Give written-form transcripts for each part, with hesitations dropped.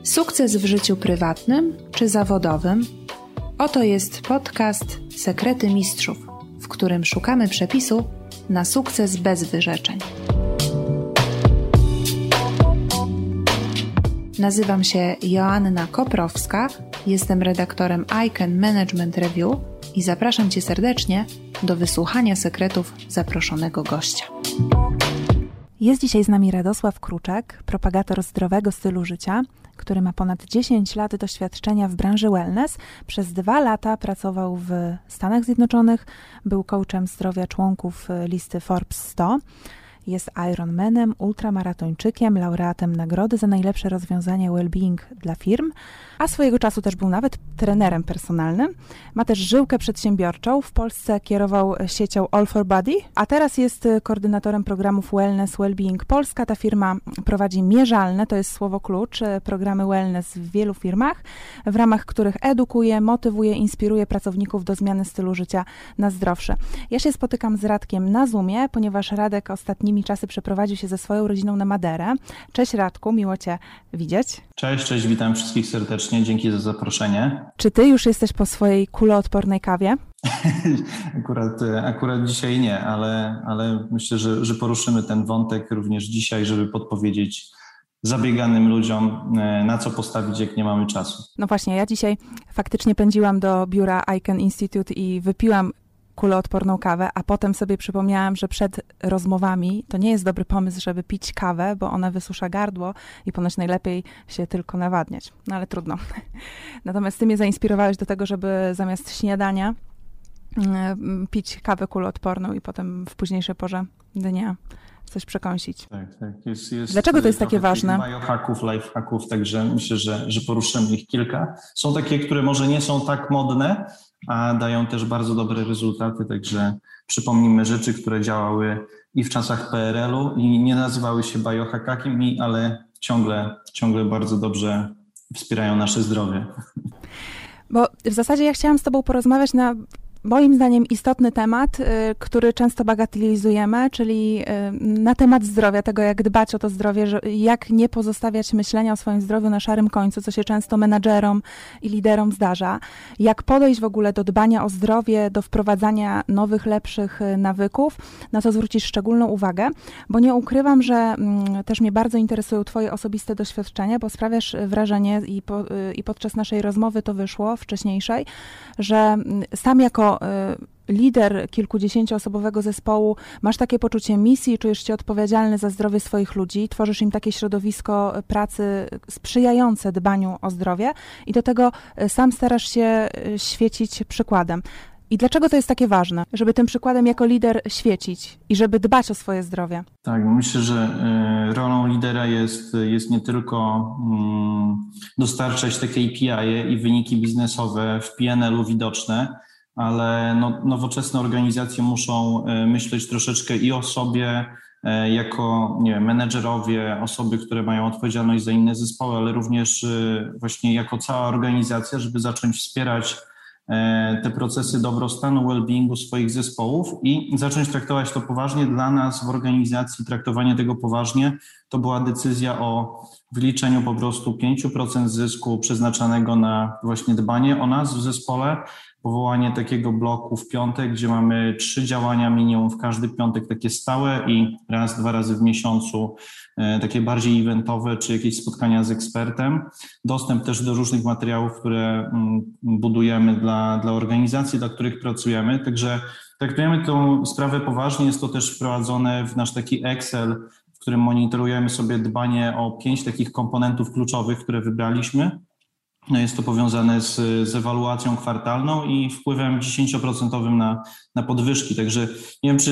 Sukces w życiu prywatnym czy zawodowym? Oto jest podcast Sekrety Mistrzów, w którym szukamy przepisu na sukces bez wyrzeczeń. Nazywam się Joanna Koprowska, jestem redaktorem ICANN Management Review i zapraszam Cię serdecznie do wysłuchania sekretów zaproszonego gościa. Jest dzisiaj z nami Radosław Kruczek, propagator zdrowego stylu życia, który ma ponad 10 lat doświadczenia w branży wellness. Przez 2 lata pracował w Stanach Zjednoczonych, był coachem zdrowia członków listy Forbes 100. Jest Ironmanem, ultramaratończykiem, laureatem nagrody za najlepsze rozwiązanie well-being dla firm, a swojego czasu też był nawet trenerem personalnym. Ma też żyłkę przedsiębiorczą. W Polsce kierował siecią All4Body, a teraz jest koordynatorem programów Wellness Wellbeing Polska. Ta firma prowadzi mierzalne, to jest słowo klucz, programy wellness w wielu firmach, w ramach których edukuje, motywuje, inspiruje pracowników do zmiany stylu życia na zdrowsze. Ja się spotykam z Radkiem na Zoomie, ponieważ Radek ostatnimi czasy przeprowadził się ze swoją rodziną na Maderę. Cześć Radku, miło Cię widzieć. Cześć, witam wszystkich serdecznie, dzięki za zaproszenie. Czy Ty już jesteś po swojej kuloodpornej kawie? Akurat dzisiaj nie, ale myślę, że poruszymy ten wątek również dzisiaj, żeby podpowiedzieć zabieganym ludziom, na co postawić, jak nie mamy czasu. No właśnie, ja dzisiaj faktycznie pędziłam do biura ICANN Institute i wypiłam kuloodporną kawę, a potem sobie przypomniałam, że przed rozmowami to nie jest dobry pomysł, żeby pić kawę, bo ona wysusza gardło i ponoć najlepiej się tylko nawadniać. No ale trudno. Natomiast Ty mnie zainspirowałeś do tego, żeby zamiast śniadania pić kawę kuloodporną i potem w późniejszej porze dnia coś przekąsić. Tak. Dlaczego to jest takie ważne? Biohacków, lifehacków, także myślę, że poruszymy ich kilka. Są takie, które może nie są tak modne, a dają też bardzo dobre rezultaty, także przypomnijmy rzeczy, które działały i w czasach PRL-u i nie nazywały się biohackami, ale ciągle bardzo dobrze wspierają nasze zdrowie. Bo w zasadzie ja chciałam z Tobą porozmawiać na moim zdaniem istotny temat, który często bagatelizujemy, czyli na temat zdrowia, tego jak dbać o to zdrowie, jak nie pozostawiać myślenia o swoim zdrowiu na szarym końcu, co się często menadżerom i liderom zdarza, jak podejść w ogóle do dbania o zdrowie, do wprowadzania nowych, lepszych nawyków, na co zwrócić szczególną uwagę, bo nie ukrywam, że też mnie bardzo interesują Twoje osobiste doświadczenia, bo sprawiasz wrażenie i podczas naszej rozmowy to wyszło, wcześniejszej, że sam jako lider kilkudziesięcioosobowego zespołu masz takie poczucie misji, czujesz się odpowiedzialny za zdrowie swoich ludzi, tworzysz im takie środowisko pracy sprzyjające dbaniu o zdrowie i do tego sam starasz się świecić przykładem. I dlaczego to jest takie ważne, żeby tym przykładem jako lider świecić i żeby dbać o swoje zdrowie? Tak, myślę, że rolą lidera jest nie tylko dostarczać te KPI i wyniki biznesowe w PNL-u widoczne, ale nowoczesne organizacje muszą myśleć troszeczkę i o sobie jako menedżerowie, osoby, które mają odpowiedzialność za inne zespoły, ale również właśnie jako cała organizacja, żeby zacząć wspierać te procesy dobrostanu, well-beingu swoich zespołów i zacząć traktować to poważnie. Dla nas w organizacji traktowanie tego poważnie to była decyzja o wliczeniu po prostu 5% zysku przeznaczanego na właśnie dbanie o nas w zespole, powołanie takiego bloku w piątek, gdzie mamy 3 działania minimum w każdy piątek, takie stałe i 1-2 razy w miesiącu takie bardziej eventowe, czy jakieś spotkania z ekspertem. Dostęp też do różnych materiałów, które budujemy dla organizacji, dla których pracujemy. Także traktujemy tę sprawę poważnie. Jest to też wprowadzone w nasz taki Excel, w którym monitorujemy sobie dbanie o 5 takich komponentów kluczowych, które wybraliśmy. Jest to powiązane z ewaluacją kwartalną i wpływem 10% na podwyżki. Także nie wiem,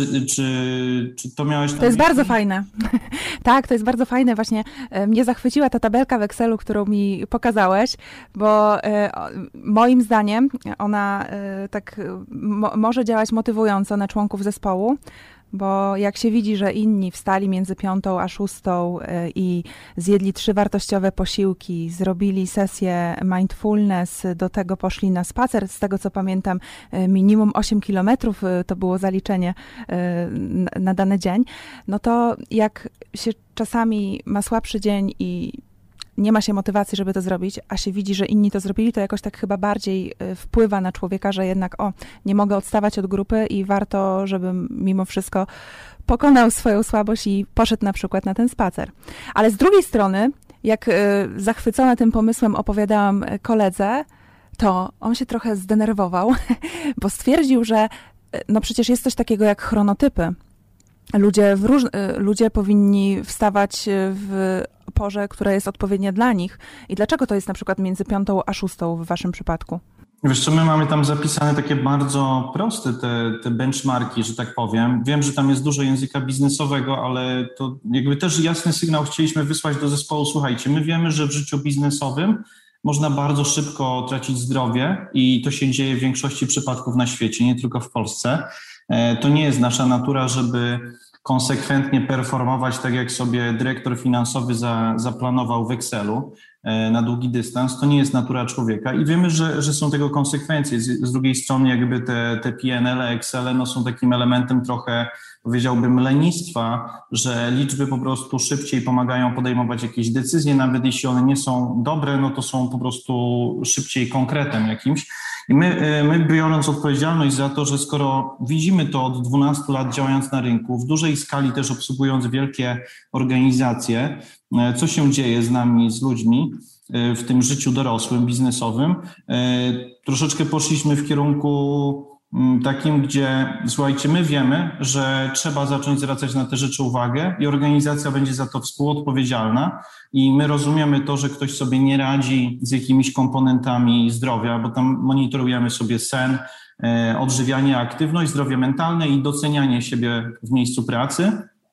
czy to miałeś... To jest bardzo fajne. Tak, to jest bardzo fajne. Właśnie mnie zachwyciła ta tabelka w Excelu, którą mi pokazałeś, bo moim zdaniem ona tak może działać motywująco na członków zespołu, bo jak się widzi, że inni wstali między 5 a 6 i zjedli 3 wartościowe posiłki, zrobili sesję mindfulness, do tego poszli na spacer, z tego co pamiętam minimum 8 kilometrów to było zaliczenie na dany dzień, no to jak się czasami ma słabszy dzień i nie ma się motywacji, żeby to zrobić, a się widzi, że inni to zrobili, to jakoś tak chyba bardziej wpływa na człowieka, że jednak nie mogę odstawać od grupy i warto, żebym mimo wszystko pokonał swoją słabość i poszedł na przykład na ten spacer. Ale z drugiej strony, jak zachwycona tym pomysłem opowiadałam koledze, to on się trochę zdenerwował, bo stwierdził, że no przecież jest coś takiego jak chronotypy. Ludzie powinni wstawać w porze, która jest odpowiednia dla nich. I dlaczego to jest na przykład między 5 a 6 w waszym przypadku? Wiesz co, my mamy tam zapisane takie bardzo proste te benchmarki, że tak powiem. Wiem, że tam jest dużo języka biznesowego, ale to jakby też jasny sygnał chcieliśmy wysłać do zespołu. Słuchajcie, my wiemy, że w życiu biznesowym można bardzo szybko tracić zdrowie i to się dzieje w większości przypadków na świecie, nie tylko w Polsce. To nie jest nasza natura, żeby konsekwentnie performować tak, jak sobie dyrektor finansowy zaplanował w Excelu na długi dystans. To nie jest natura człowieka i wiemy, że są tego konsekwencje. Z drugiej strony jakby te PNL, Excele no są takim elementem trochę, powiedziałbym, lenistwa, że liczby po prostu szybciej pomagają podejmować jakieś decyzje, nawet jeśli one nie są dobre, no to są po prostu szybciej konkretem jakimś. I my biorąc odpowiedzialność za to, że skoro widzimy to od 12 lat działając na rynku, w dużej skali też obsługując wielkie organizacje, co się dzieje z nami, z ludźmi w tym życiu dorosłym, biznesowym, troszeczkę poszliśmy w kierunku takim, gdzie słuchajcie, my wiemy, że trzeba zacząć zwracać na te rzeczy uwagę i organizacja będzie za to współodpowiedzialna i my rozumiemy to, że ktoś sobie nie radzi z jakimiś komponentami zdrowia, bo tam monitorujemy sobie sen, odżywianie, aktywność, zdrowie mentalne i docenianie siebie w miejscu pracy.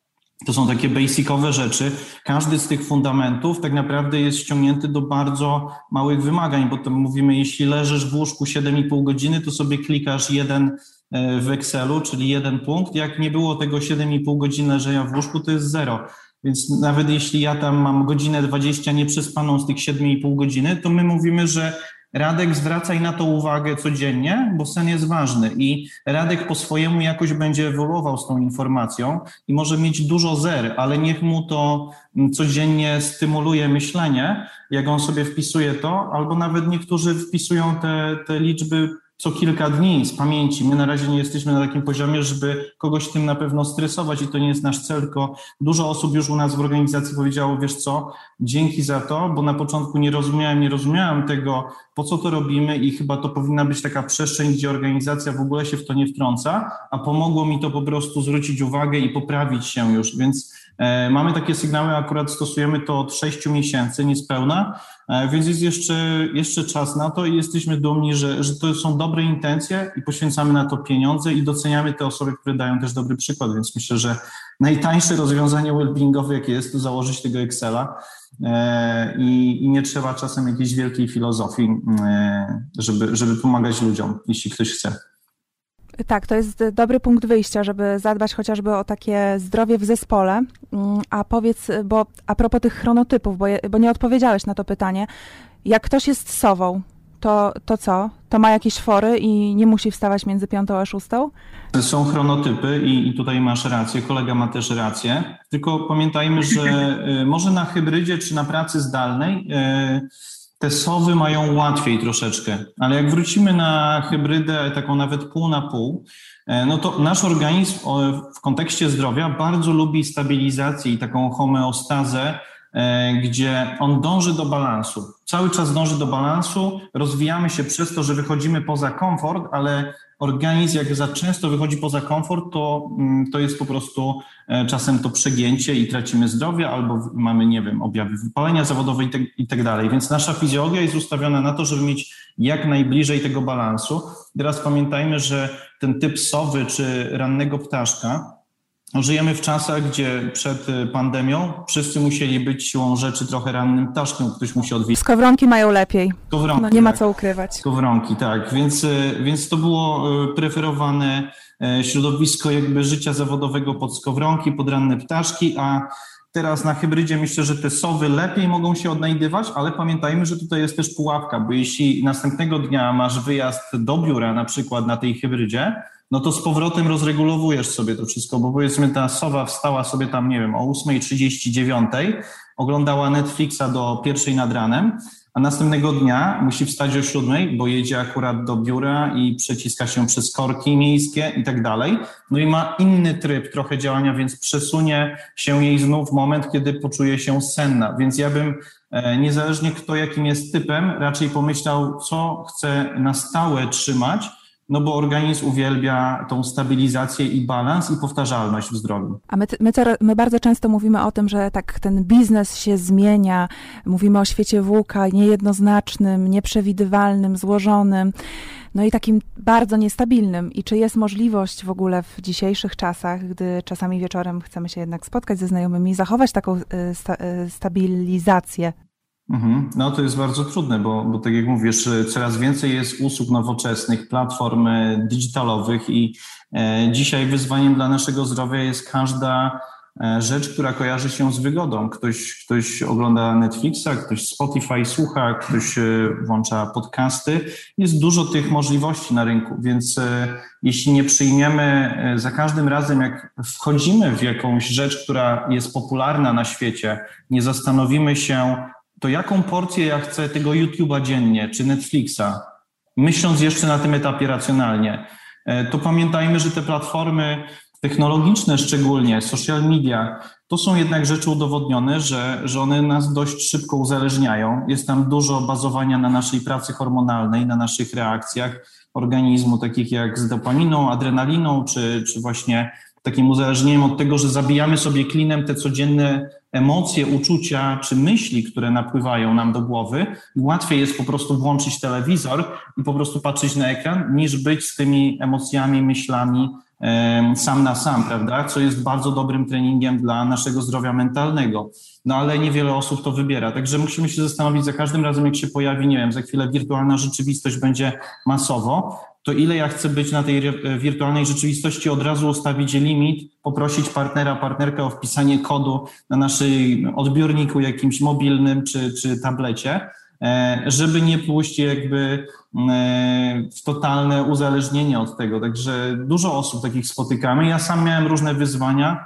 To są takie basicowe rzeczy. Każdy z tych fundamentów tak naprawdę jest ściągnięty do bardzo małych wymagań, bo tam mówimy, jeśli leżysz w łóżku 7,5 godziny, to sobie klikasz 1 w Excelu, czyli 1 punkt. Jak nie było tego 7,5 godziny leżenia w łóżku, to jest 0. Więc nawet jeśli ja tam mam godzinę 20 nieprzespaną z tych 7,5 godziny, to my mówimy, że Radek, zwracaj na to uwagę codziennie, bo sen jest ważny i Radek po swojemu jakoś będzie ewoluował z tą informacją i może mieć dużo zer, ale niech mu to codziennie stymuluje myślenie, jak on sobie wpisuje to, albo nawet niektórzy wpisują te liczby co kilka dni z pamięci. My na razie nie jesteśmy na takim poziomie, żeby kogoś tym na pewno stresować i to nie jest nasz cel, tylko dużo osób już u nas w organizacji powiedziało, wiesz co, dzięki za to, bo na początku nie rozumiałem tego, po co to robimy i chyba to powinna być taka przestrzeń, gdzie organizacja w ogóle się w to nie wtrąca, a pomogło mi to po prostu zwrócić uwagę i poprawić się już, więc mamy takie sygnały, akurat stosujemy to od 6 miesięcy, niespełna, więc jest jeszcze czas na to i jesteśmy dumni, że to są dobre intencje i poświęcamy na to pieniądze i doceniamy te osoby, które dają też dobry przykład, więc myślę, że najtańsze rozwiązanie wellbeingowe, jakie jest, to założyć tego Excela i nie trzeba czasem jakiejś wielkiej filozofii, żeby pomagać ludziom, jeśli ktoś chce. Tak, to jest dobry punkt wyjścia, żeby zadbać chociażby o takie zdrowie w zespole. A powiedz, bo a propos tych chronotypów, bo nie odpowiedziałeś na to pytanie, jak ktoś jest sową, to co? To ma jakieś fory i nie musi wstawać między 5 a 6? Są chronotypy i tutaj masz rację, kolega ma też rację, tylko pamiętajmy, że może na hybrydzie czy na pracy zdalnej te sowy mają łatwiej troszeczkę, ale jak wrócimy na hybrydę taką nawet pół na pół, no to nasz organizm w kontekście zdrowia bardzo lubi stabilizację i taką homeostazę, gdzie on dąży do balansu. Cały czas dąży do balansu, rozwijamy się przez to, że wychodzimy poza komfort, ale organizm jak za często wychodzi poza komfort, to jest po prostu czasem to przegięcie i tracimy zdrowie albo mamy, nie wiem, objawy wypalenia zawodowego i tak dalej. Więc nasza fizjologia jest ustawiona na to, żeby mieć jak najbliżej tego balansu. Teraz pamiętajmy, że ten typ sowy czy rannego ptaszka, żyjemy w czasach, gdzie przed pandemią wszyscy musieli być siłą rzeczy trochę rannym ptaszkiem, ktoś musi odwiedzić. Skowronki mają lepiej. Skowronki, no nie ma co ukrywać. Skowronki, tak. Więc to było preferowane środowisko jakby życia zawodowego pod skowronki, pod ranne ptaszki, a teraz na hybrydzie myślę, że te sowy lepiej mogą się odnajdywać, ale pamiętajmy, że tutaj jest też pułapka, bo jeśli następnego dnia masz wyjazd do biura na przykład na tej hybrydzie, no to z powrotem rozregulowujesz sobie to wszystko, bo powiedzmy ta sowa wstała sobie tam, nie wiem, o 8:39, oglądała Netflixa do 1:00 nad ranem, a następnego dnia musi wstać o 7:00, bo jedzie akurat do biura i przeciska się przez korki miejskie i tak dalej. No i ma inny tryb trochę działania, więc przesunie się jej znów moment, kiedy poczuje się senna. Więc ja bym, niezależnie kto jakim jest typem, raczej pomyślał, co chce na stałe trzymać, no bo organizm uwielbia tą stabilizację i balans i powtarzalność w zdrowiu. A my bardzo często mówimy o tym, że tak ten biznes się zmienia, mówimy o świecie VUCA niejednoznacznym, nieprzewidywalnym, złożonym, no i takim bardzo niestabilnym. I czy jest możliwość w ogóle w dzisiejszych czasach, gdy czasami wieczorem chcemy się jednak spotkać ze znajomymi, zachować taką stabilizację? No to jest bardzo trudne, bo tak jak mówisz, coraz więcej jest usług nowoczesnych, platform digitalowych i dzisiaj wyzwaniem dla naszego zdrowia jest każda rzecz, która kojarzy się z wygodą. Ktoś ogląda Netflixa, ktoś Spotify słucha, ktoś włącza podcasty. Jest dużo tych możliwości na rynku, więc jeśli nie przyjmiemy za każdym razem, jak wchodzimy w jakąś rzecz, która jest popularna na świecie, nie zastanowimy się, to jaką porcję ja chcę tego YouTube'a dziennie, czy Netflixa, myśląc jeszcze na tym etapie racjonalnie, to pamiętajmy, że te platformy technologiczne szczególnie, social media, to są jednak rzeczy udowodnione, że one nas dość szybko uzależniają. Jest tam dużo bazowania na naszej pracy hormonalnej, na naszych reakcjach organizmu, takich jak z dopaminą, adrenaliną, czy właśnie takim uzależnieniem od tego, że zabijamy sobie klinem te codzienne emocje, uczucia czy myśli, które napływają nam do głowy. I łatwiej jest po prostu włączyć telewizor i po prostu patrzeć na ekran, niż być z tymi emocjami, myślami sam na sam, prawda? Co jest bardzo dobrym treningiem dla naszego zdrowia mentalnego. No ale niewiele osób to wybiera. Także musimy się zastanowić za każdym razem, jak się pojawi, nie wiem, za chwilę wirtualna rzeczywistość będzie masowo, to ile ja chcę być na tej wirtualnej rzeczywistości, od razu ustawić limit, poprosić partnerkę o wpisanie kodu na naszym odbiorniku jakimś mobilnym czy tablecie, żeby nie pójść jakby w totalne uzależnienie od tego. Także dużo osób takich spotykamy. Ja sam miałem różne wyzwania.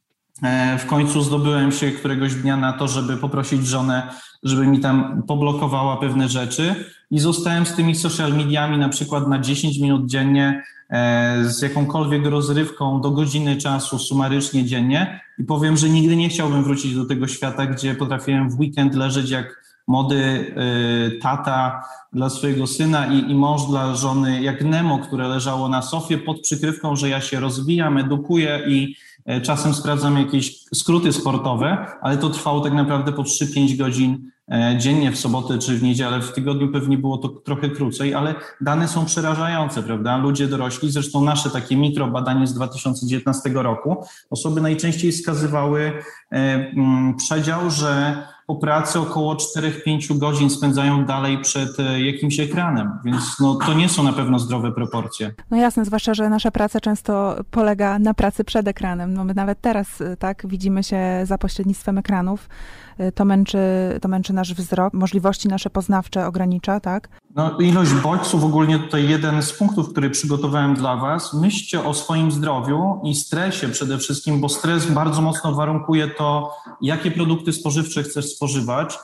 W końcu zdobyłem się któregoś dnia na to, żeby poprosić żonę, żeby mi tam poblokowała pewne rzeczy i zostałem z tymi social mediami na przykład na 10 minut dziennie z jakąkolwiek rozrywką do godziny czasu sumarycznie dziennie i powiem, że nigdy nie chciałbym wrócić do tego świata, gdzie potrafiłem w weekend leżeć jak młody tata dla swojego syna i mąż dla żony, jak Nemo, które leżało na sofie pod przykrywką, że ja się rozwijam, edukuję i czasem sprawdzam jakieś skróty sportowe, ale to trwało tak naprawdę po 3-5 godzin dziennie w sobotę czy w niedzielę. W tygodniu pewnie było to trochę krócej, ale dane są przerażające, prawda? Ludzie dorośli, zresztą nasze takie mikrobadanie z 2019 roku, osoby najczęściej wskazywały przedział, że po pracy około 4-5 godzin spędzają dalej przed jakimś ekranem, więc no, to nie są na pewno zdrowe proporcje. No jasne, zwłaszcza, że nasza praca często polega na pracy przed ekranem. No my nawet teraz tak widzimy się za pośrednictwem ekranów. To męczy nasz wzrok, możliwości nasze poznawcze ogranicza, tak? No ilość bodźców, ogólnie tutaj jeden z punktów, który przygotowałem dla Was. Myślcie o swoim zdrowiu i stresie przede wszystkim, bo stres bardzo mocno warunkuje to, jakie produkty spożywcze chcesz spożywać,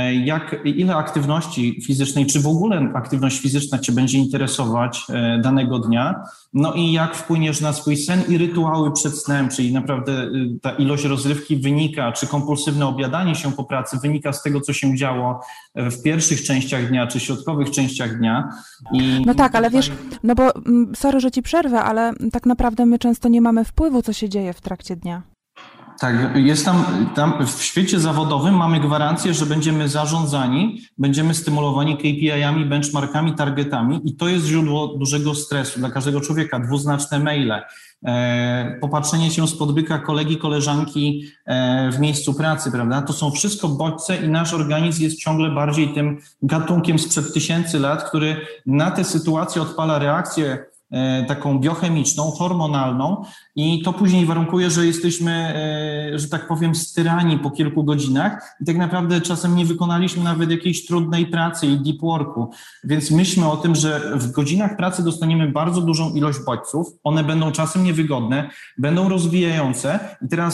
ile aktywności fizycznej, czy w ogóle aktywność fizyczna Cię będzie interesować danego dnia, no i jak wpłyniesz na swój sen i rytuały przed snem, czyli naprawdę ta ilość rozrywki wynika, czy kompulsywne obiadanie się po pracy wynika z tego, co się działo w pierwszych częściach dnia, czy środkowych częściach dnia. No tak, ale wiesz, no bo sorry, że Ci przerwę, ale tak naprawdę my często nie mamy wpływu, co się dzieje w trakcie dnia. Tak, jest tam w świecie zawodowym mamy gwarancję, że będziemy zarządzani, będziemy stymulowani KPI-ami, benchmarkami, targetami i to jest źródło dużego stresu dla każdego człowieka, dwuznaczne maile, popatrzenie się spod byka kolegi, koleżanki w miejscu pracy, prawda? To są wszystko bodźce i nasz organizm jest ciągle bardziej tym gatunkiem sprzed tysięcy lat, który na te sytuacje odpala reakcję taką biochemiczną, hormonalną i to później warunkuje, że jesteśmy, że tak powiem, styrani po kilku godzinach i tak naprawdę czasem nie wykonaliśmy nawet jakiejś trudnej pracy i deep worku, więc myślmy o tym, że w godzinach pracy dostaniemy bardzo dużą ilość bodźców, one będą czasem niewygodne, będą rozwijające i teraz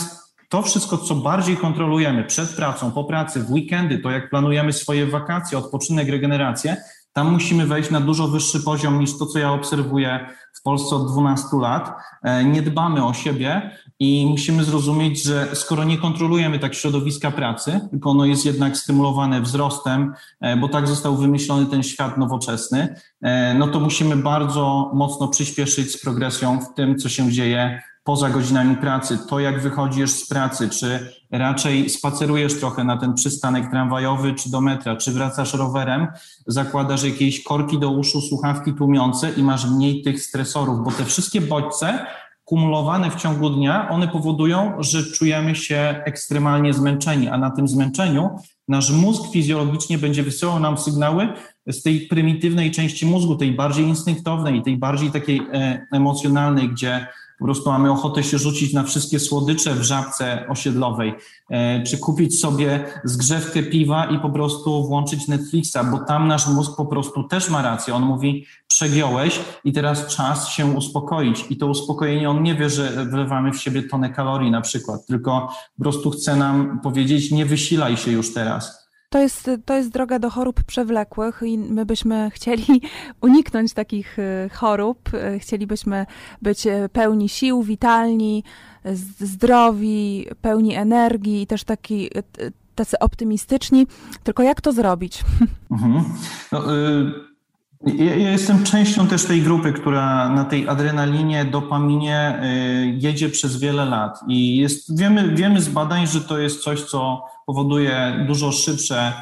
to wszystko, co bardziej kontrolujemy przed pracą, po pracy, w weekendy, to jak planujemy swoje wakacje, odpoczynek, regenerację, tam musimy wejść na dużo wyższy poziom niż to, co ja obserwuję w Polsce od 12 lat. Nie dbamy o siebie i musimy zrozumieć, że skoro nie kontrolujemy tak środowiska pracy, tylko ono jest jednak stymulowane wzrostem, bo tak został wymyślony ten świat nowoczesny, no to musimy bardzo mocno przyspieszyć z progresją w tym, co się dzieje poza godzinami pracy. To, jak wychodzisz z pracy, czy raczej spacerujesz trochę na ten przystanek tramwajowy, czy do metra, czy wracasz rowerem, zakładasz jakieś korki do uszu, słuchawki tłumiące i masz mniej tych stresorów, bo te wszystkie bodźce kumulowane w ciągu dnia, one powodują, że czujemy się ekstremalnie zmęczeni, a na tym zmęczeniu nasz mózg fizjologicznie będzie wysyłał nam sygnały z tej prymitywnej części mózgu, tej bardziej instynktownej, tej bardziej takiej emocjonalnej, gdzie po prostu mamy ochotę się rzucić na wszystkie słodycze w żabce osiedlowej, czy kupić sobie zgrzewkę piwa i po prostu włączyć Netflixa, bo tam nasz mózg po prostu też ma rację. On mówi, przegiąłeś i teraz czas się uspokoić. I to uspokojenie, on nie wie, że wlewamy w siebie tonę kalorii na przykład, tylko po prostu chce nam powiedzieć, nie wysilaj się już teraz. To jest droga do chorób przewlekłych i my byśmy chcieli uniknąć takich chorób. Chcielibyśmy być pełni sił, witalni, zdrowi, pełni energii i też tacy optymistyczni. Tylko jak to zrobić? Ja jestem częścią też tej grupy, która na tej adrenalinie, dopaminie jedzie przez wiele lat i wiemy z badań, że to jest coś, co powoduje dużo szybsze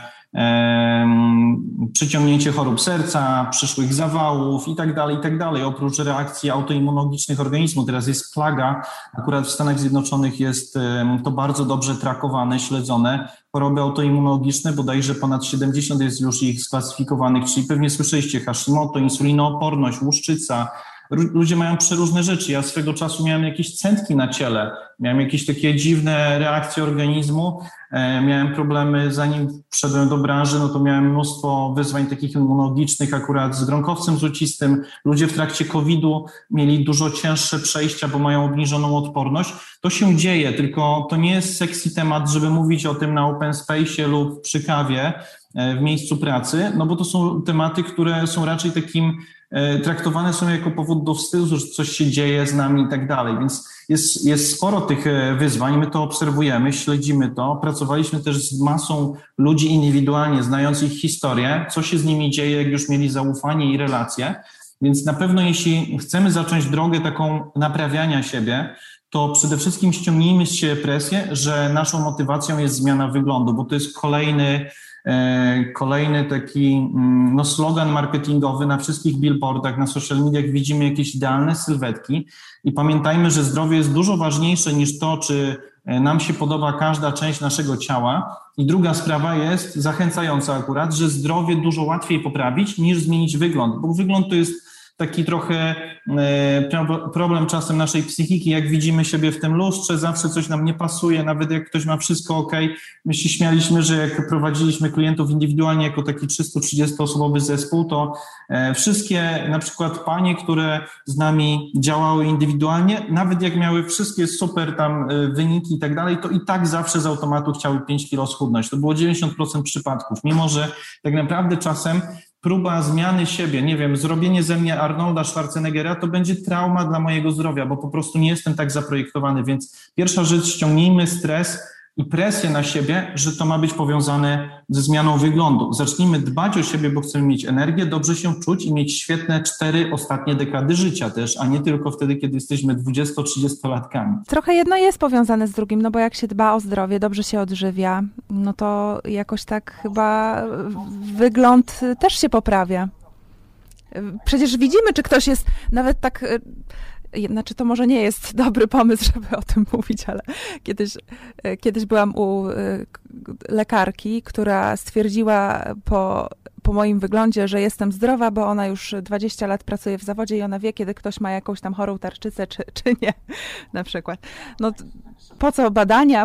przyciągnięcie chorób serca, przyszłych zawałów i tak dalej. Oprócz reakcji autoimmunologicznych organizmu, teraz jest plaga, akurat w Stanach Zjednoczonych jest to bardzo dobrze trakowane, śledzone. Choroby autoimmunologiczne, bodajże ponad 70 jest już ich sklasyfikowanych, czyli pewnie słyszeliście Hashimoto, insulinooporność, łuszczyca. Ludzie mają przeróżne rzeczy. Ja swego czasu miałem jakieś cętki na ciele, miałem jakieś takie dziwne reakcje organizmu, miałem problemy, zanim wszedłem do branży, no to miałem mnóstwo wyzwań takich immunologicznych, akurat z gronkowcem złocistym. Ludzie w trakcie COVID-u mieli dużo cięższe przejścia, bo mają obniżoną odporność. To się dzieje, tylko to nie jest sexy temat, żeby mówić o tym na open space'ie lub przy kawie w miejscu pracy, no bo to są tematy, które są raczej takim traktowane są jako powód do wstydu, że coś się dzieje z nami i tak dalej, więc jest sporo tych wyzwań, my to obserwujemy, śledzimy to, pracowaliśmy też z masą ludzi indywidualnie, znając ich historię, co się z nimi dzieje, jak już mieli zaufanie i relacje, więc na pewno jeśli chcemy zacząć drogę taką naprawiania siebie, to przede wszystkim ściągnijmy z siebie presję, że naszą motywacją jest zmiana wyglądu, bo to jest kolejny taki slogan marketingowy na wszystkich billboardach, na social mediach widzimy jakieś idealne sylwetki i pamiętajmy, że zdrowie jest dużo ważniejsze niż to, czy nam się podoba każda część naszego ciała. I druga sprawa jest zachęcająca akurat, że zdrowie dużo łatwiej poprawić niż zmienić wygląd, bo wygląd to jest taki trochę problem czasem naszej psychiki, jak widzimy siebie w tym lustrze, zawsze coś nam nie pasuje, nawet jak ktoś ma wszystko okej. My się śmialiśmy, że jak prowadziliśmy klientów indywidualnie jako taki 330-osobowy zespół, to wszystkie na przykład panie, które z nami działały indywidualnie, nawet jak miały wszystkie super tam wyniki i tak dalej, to i tak zawsze z automatu chciały 5 kilo schudnąć. To było 90% przypadków, mimo że tak naprawdę czasem próba zmiany siebie, nie wiem, zrobienie ze mnie Arnolda Schwarzeneggera, to będzie trauma dla mojego zdrowia, bo po prostu nie jestem tak zaprojektowany, więc pierwsza rzecz, ściągnijmy stres i presję na siebie, że to ma być powiązane ze zmianą wyglądu. Zacznijmy dbać o siebie, bo chcemy mieć energię, dobrze się czuć i mieć świetne 4 ostatnie dekady życia też, a nie tylko wtedy, kiedy jesteśmy 20-30-latkami. Trochę jedno jest powiązane z drugim, no bo jak się dba o zdrowie, dobrze się odżywia, no to jakoś tak chyba wygląd też się poprawia. Przecież widzimy, czy ktoś jest nawet tak... Znaczy, to może nie jest dobry pomysł, żeby o tym mówić, ale kiedyś byłam u lekarki, która stwierdziła po po moim wyglądzie, że jestem zdrowa, bo ona już 20 lat pracuje w zawodzie i ona wie, kiedy ktoś ma jakąś tam chorą tarczycę, czy nie, na przykład. No po co badania,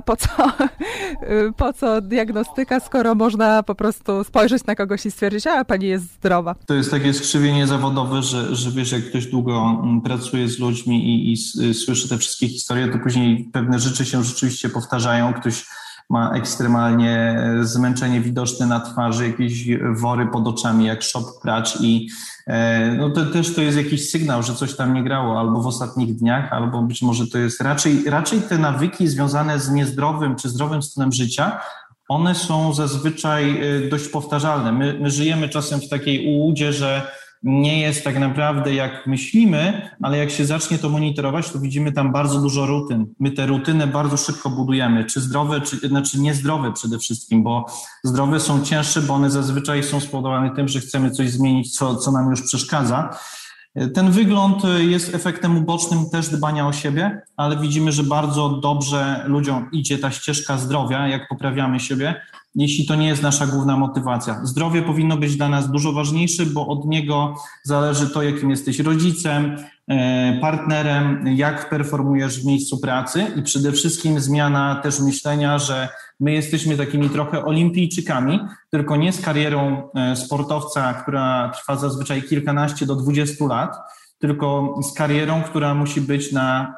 po co diagnostyka, skoro można po prostu spojrzeć na kogoś i stwierdzić, a pani jest zdrowa. To jest takie skrzywienie zawodowe, że wiesz, jak ktoś długo pracuje z ludźmi i słyszy te wszystkie historie, to później pewne rzeczy się rzeczywiście powtarzają. Ktoś ma ekstremalnie zmęczenie widoczne na twarzy, jakieś wory pod oczami, jak szop pracz i no to jest jakiś sygnał, że coś tam nie grało albo w ostatnich dniach, albo być może to jest raczej te nawyki związane z niezdrowym czy zdrowym stynem życia, one są zazwyczaj dość powtarzalne. My żyjemy czasem w takiej ułudzie, że nie jest tak naprawdę jak myślimy, ale jak się zacznie to monitorować, to widzimy tam bardzo dużo rutyn. My te rutyny bardzo szybko budujemy, czy zdrowe, znaczy niezdrowe przede wszystkim, bo zdrowe są cięższe, bo one zazwyczaj są spowodowane tym, że chcemy coś zmienić, co nam już przeszkadza. Ten wygląd jest efektem ubocznym też dbania o siebie, ale widzimy, że bardzo dobrze ludziom idzie ta ścieżka zdrowia, jak poprawiamy siebie, jeśli to nie jest nasza główna motywacja. Zdrowie powinno być dla nas dużo ważniejsze, bo od niego zależy to, jakim jesteś rodzicem, partnerem, jak performujesz w miejscu pracy i przede wszystkim zmiana też myślenia, że my jesteśmy takimi trochę olimpijczykami, tylko nie z karierą sportowca, która trwa zazwyczaj kilkanaście do 20 lat, tylko z karierą, która musi być na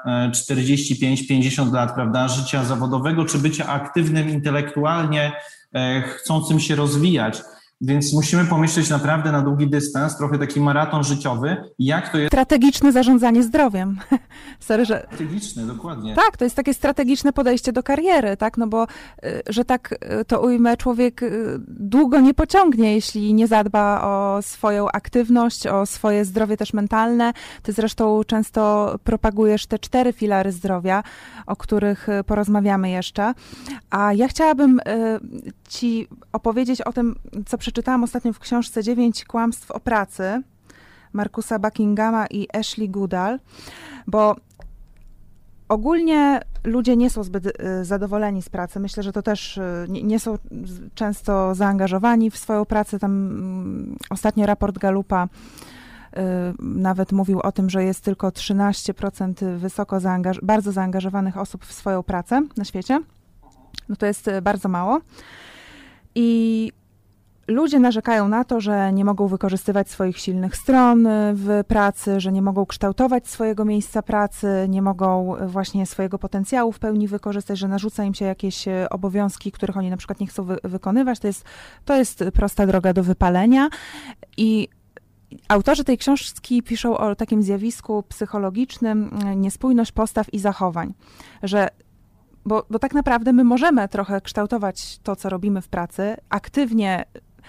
45-50 lat, prawda, życia zawodowego, czy bycia aktywnym intelektualnie, chcącym się rozwijać. Więc musimy pomyśleć naprawdę na długi dystans, trochę taki maraton życiowy, jak to jest... Strategiczne zarządzanie zdrowiem. Strategiczne, dokładnie. Tak, to jest takie strategiczne podejście do kariery, tak, no bo, że tak to ujmę, człowiek długo nie pociągnie, jeśli nie zadba o swoją aktywność, o swoje zdrowie też mentalne. Ty zresztą często propagujesz te 4 filary zdrowia, o których porozmawiamy jeszcze. A ja chciałabym ci opowiedzieć o tym, co przeczytałam ostatnio w książce 9 kłamstw o pracy Marcusa Buckinghama i Ashley Goodall, bo ogólnie ludzie nie są zbyt zadowoleni z pracy. Myślę, że to też nie są często zaangażowani w swoją pracę. Tam ostatnio raport Gallupa nawet mówił o tym, że jest tylko 13% bardzo zaangażowanych osób w swoją pracę na świecie. No to jest bardzo mało. I ludzie narzekają na to, że nie mogą wykorzystywać swoich silnych stron w pracy, że nie mogą kształtować swojego miejsca pracy, nie mogą właśnie swojego potencjału w pełni wykorzystać, że narzuca im się jakieś obowiązki, których oni na przykład nie chcą wykonywać. To jest prosta droga do wypalenia. I autorzy tej książki piszą o takim zjawisku psychologicznym, niespójność postaw i zachowań, że bo tak naprawdę my możemy trochę kształtować to, co robimy w pracy, aktywnie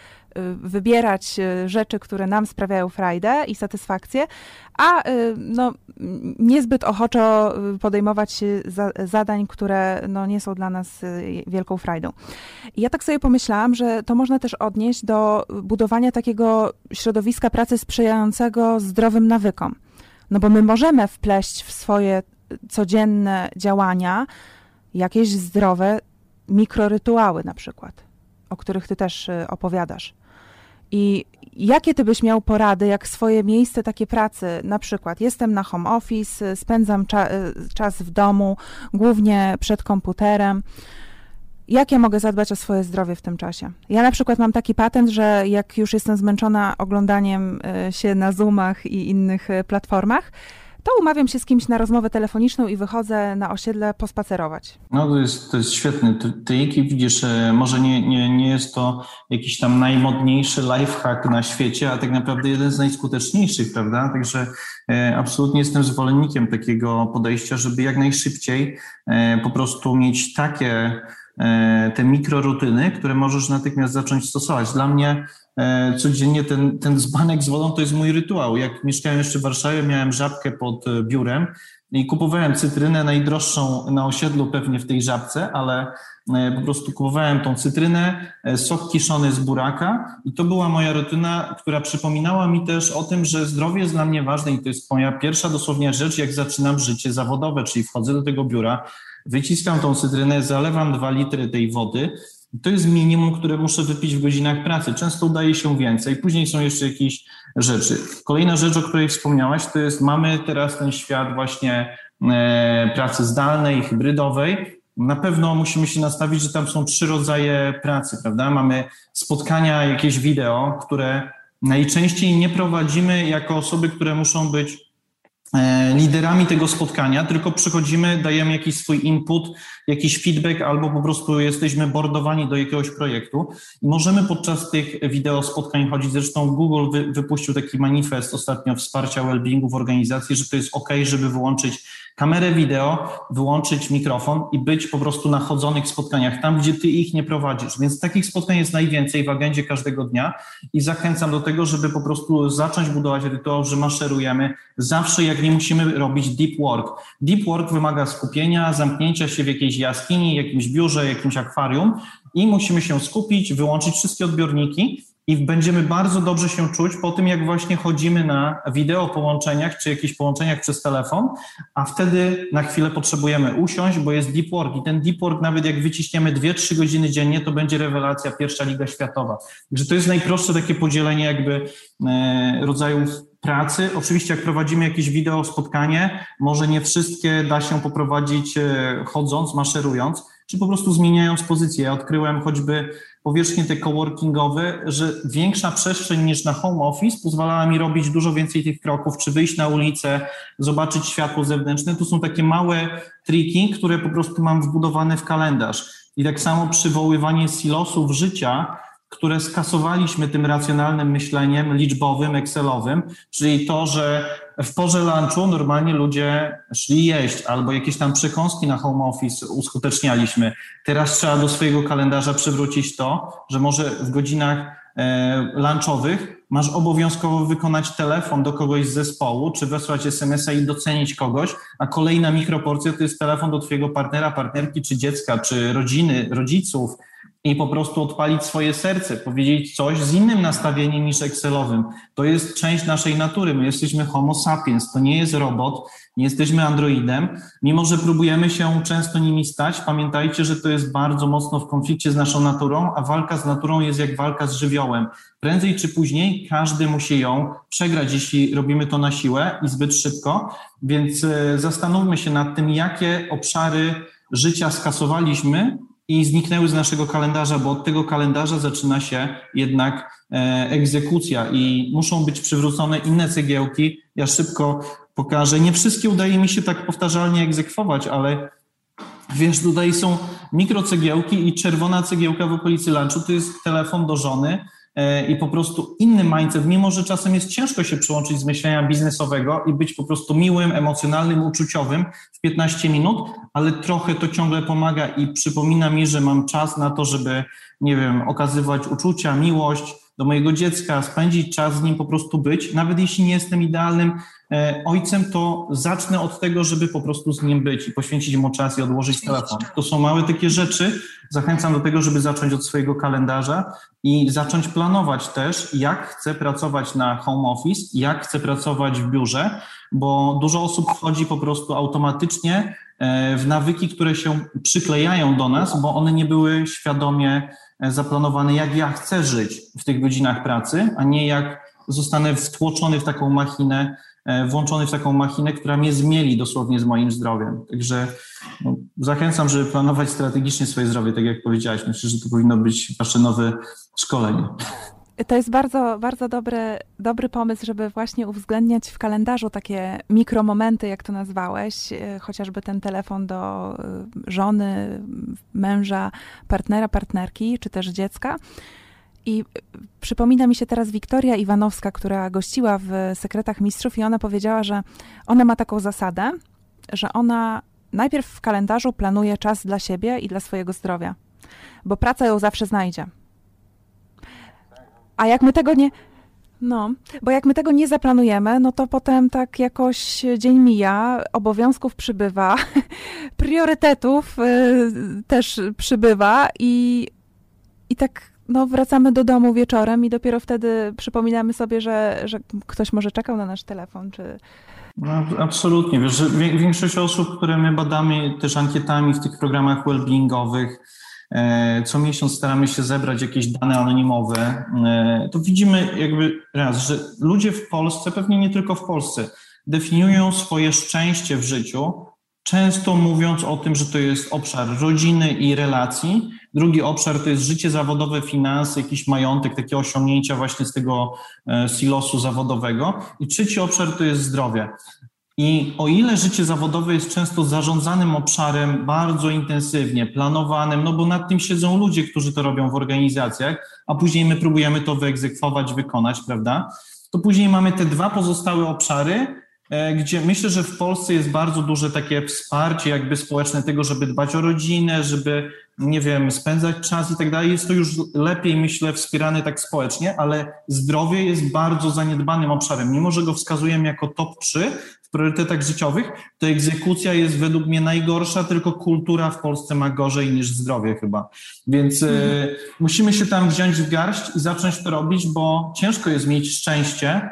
wybierać rzeczy, które nam sprawiają frajdę i satysfakcję, a no, niezbyt ochoczo podejmować się zadań, które no, nie są dla nas wielką frajdą. I ja tak sobie pomyślałam, że to można też odnieść do budowania takiego środowiska pracy sprzyjającego zdrowym nawykom. No bo my możemy wpleść w swoje codzienne działania jakieś zdrowe mikrorytuały na przykład, o których ty też opowiadasz. I jakie ty byś miał porady, jak swoje miejsce takie pracy, na przykład jestem na home office, spędzam czas w domu, głównie przed komputerem. Jak ja mogę zadbać o swoje zdrowie w tym czasie? Ja na przykład mam taki patent, że jak już jestem zmęczona oglądaniem się na Zoomach i innych platformach, to umawiam się z kimś na rozmowę telefoniczną i wychodzę na osiedle pospacerować. No to jest świetny trik i widzisz, może nie jest to jakiś tam najmodniejszy lifehack na świecie, a tak naprawdę jeden z najskuteczniejszych, prawda? Także absolutnie jestem zwolennikiem takiego podejścia, żeby jak najszybciej po prostu mieć takie te mikrorutyny, które możesz natychmiast zacząć stosować. Dla mnie codziennie ten dzbanek z wodą to jest mój rytuał. Jak mieszkałem jeszcze w Warszawie, miałem żabkę pod biurem i kupowałem cytrynę najdroższą na osiedlu pewnie w tej żabce, ale po prostu kupowałem tą cytrynę, sok kiszony z buraka i to była moja rutyna, która przypominała mi też o tym, że zdrowie jest dla mnie ważne i to jest moja pierwsza dosłownie rzecz, jak zaczynam życie zawodowe, czyli wchodzę do tego biura, wyciskam tą cytrynę, zalewam 2 litry tej wody, To jest minimum, które muszę wypić w godzinach pracy. Często udaje się więcej, później są jeszcze jakieś rzeczy. Kolejna rzecz, o której wspomniałaś, to jest, mamy teraz ten świat właśnie pracy zdalnej, hybrydowej. Na pewno musimy się nastawić, że tam są 3 rodzaje pracy, prawda? Mamy spotkania, jakieś wideo, które najczęściej nie prowadzimy jako osoby, które muszą być liderami tego spotkania, tylko przychodzimy, dajemy jakiś swój input, jakiś feedback albo po prostu jesteśmy boardowani do jakiegoś projektu i możemy podczas tych wideo spotkań chodzić. Zresztą Google wypuścił taki manifest ostatnio wsparcia well-beingu w organizacji, że to jest OK, żeby wyłączyć kamerę wideo, wyłączyć mikrofon i być po prostu na chodzonych spotkaniach, tam gdzie ty ich nie prowadzisz. Więc takich spotkań jest najwięcej w agendzie każdego dnia i zachęcam do tego, żeby po prostu zacząć budować rytuał, że maszerujemy zawsze, jak nie musimy robić deep work. Deep work wymaga skupienia, zamknięcia się w jakiejś jaskini, jakimś biurze, jakimś akwarium i musimy się skupić, wyłączyć wszystkie odbiorniki i będziemy bardzo dobrze się czuć po tym, jak właśnie chodzimy na wideo połączeniach czy jakichś połączeniach przez telefon, a wtedy na chwilę potrzebujemy usiąść, bo jest deep work i ten deep work nawet jak wyciśniemy 2-3 godziny dziennie, to będzie rewelacja, pierwsza liga światowa. Także to jest najprostsze takie podzielenie jakby rodzajów pracy. Oczywiście jak prowadzimy jakieś wideo spotkanie, może nie wszystkie da się poprowadzić chodząc, maszerując, czy po prostu zmieniając pozycję. Ja odkryłem choćby powierzchnie te coworkingowe, że większa przestrzeń niż na home office pozwalała mi robić dużo więcej tych kroków, czy wyjść na ulicę, zobaczyć światło zewnętrzne. Tu są takie małe triki, które po prostu mam wbudowane w kalendarz. I tak samo przywoływanie silosów życia, które skasowaliśmy tym racjonalnym myśleniem liczbowym, excelowym, czyli to, że w porze lunchu normalnie ludzie szli jeść albo jakieś tam przekąski na home office uskutecznialiśmy. Teraz trzeba do swojego kalendarza przywrócić to, że może w godzinach lunchowych masz obowiązkowo wykonać telefon do kogoś z zespołu, czy wysłać SMS-a i docenić kogoś, a kolejna mikroporcja to jest telefon do twojego partnera, partnerki, czy dziecka, czy rodziny, rodziców, i po prostu odpalić swoje serce, powiedzieć coś z innym nastawieniem niż excelowym. To jest część naszej natury. My jesteśmy homo sapiens, to nie jest robot, nie jesteśmy androidem. Mimo że próbujemy się często nimi stać, pamiętajcie, że to jest bardzo mocno w konflikcie z naszą naturą, a walka z naturą jest jak walka z żywiołem. Prędzej czy później każdy musi ją przegrać, jeśli robimy to na siłę i zbyt szybko. Więc zastanówmy się nad tym, jakie obszary życia skasowaliśmy i zniknęły z naszego kalendarza, bo od tego kalendarza zaczyna się jednak egzekucja i muszą być przywrócone inne cegiełki. Ja szybko pokażę. Nie wszystkie udaje mi się tak powtarzalnie egzekwować, ale wiesz, tutaj są mikrocegiełki i czerwona cegiełka w okolicy lunchu, to jest telefon do żony i po prostu inny mindset, mimo że czasem jest ciężko się przyłączyć z myślenia biznesowego i być po prostu miłym, emocjonalnym, uczuciowym w 15 minut, ale trochę to ciągle pomaga i przypomina mi, że mam czas na to, żeby, nie wiem, okazywać uczucia, miłość do mojego dziecka, spędzić czas z nim, po prostu być. Nawet jeśli nie jestem idealnym ojcem, to zacznę od tego, żeby po prostu z nim być i poświęcić mu czas i odłożyć telefon. To są małe takie rzeczy. Zachęcam do tego, żeby zacząć od swojego kalendarza i zacząć planować też, jak chcę pracować na home office, jak chcę pracować w biurze, bo dużo osób wchodzi po prostu automatycznie w nawyki, które się przyklejają do nas, bo one nie były świadomie zaplanowane, jak ja chcę żyć w tych godzinach pracy, a nie jak zostanę wtłoczony w taką machinę, włączony w taką machinę, która mnie zmieli dosłownie z moim zdrowiem. Także zachęcam, żeby planować strategicznie swoje zdrowie, tak jak powiedziałaś. Myślę, że to powinno być wasze nowe szkolenie. To jest bardzo, bardzo dobry pomysł, żeby właśnie uwzględniać w kalendarzu takie mikromomenty, jak to nazwałeś, chociażby ten telefon do żony, męża, partnera, partnerki, czy też dziecka. I przypomina mi się teraz Wiktoria Iwanowska, która gościła w Sekretach Mistrzów i ona powiedziała, że ona ma taką zasadę, że ona najpierw w kalendarzu planuje czas dla siebie i dla swojego zdrowia, bo praca ją zawsze znajdzie. A jak my tego nie... bo jak my tego nie zaplanujemy, no to potem tak jakoś dzień mija, obowiązków przybywa, priorytetów też przybywa i tak wracamy do domu wieczorem i dopiero wtedy przypominamy sobie, że ktoś może czekał na nasz telefon, czy... No, absolutnie. Wiesz, że większość osób, które my badamy też ankietami w tych programach well-beingowych, co miesiąc staramy się zebrać jakieś dane anonimowe, to widzimy jakby raz, że ludzie w Polsce, pewnie nie tylko w Polsce, definiują swoje szczęście w życiu, często mówiąc o tym, że to jest obszar rodziny i relacji. Drugi obszar to jest życie zawodowe, finanse, jakiś majątek, takie osiągnięcia właśnie z tego silosu zawodowego. I trzeci obszar to jest zdrowie. I o ile życie zawodowe jest często zarządzanym obszarem bardzo intensywnie, planowanym, no bo nad tym siedzą ludzie, którzy to robią w organizacjach, a później my próbujemy to wyegzekwować, wykonać, prawda? To później mamy te dwa pozostałe obszary, gdzie myślę, że w Polsce jest bardzo duże takie wsparcie jakby społeczne tego, żeby dbać o rodzinę, żeby, nie wiem, spędzać czas i tak dalej. Jest to już lepiej, myślę, wspierane tak społecznie, ale zdrowie jest bardzo zaniedbanym obszarem. Mimo że go wskazujemy jako top 3 w priorytetach życiowych, to egzekucja jest według mnie najgorsza, tylko kultura w Polsce ma gorzej niż zdrowie chyba. Więc musimy się tam wziąć w garść i zacząć to robić, bo ciężko jest mieć szczęście,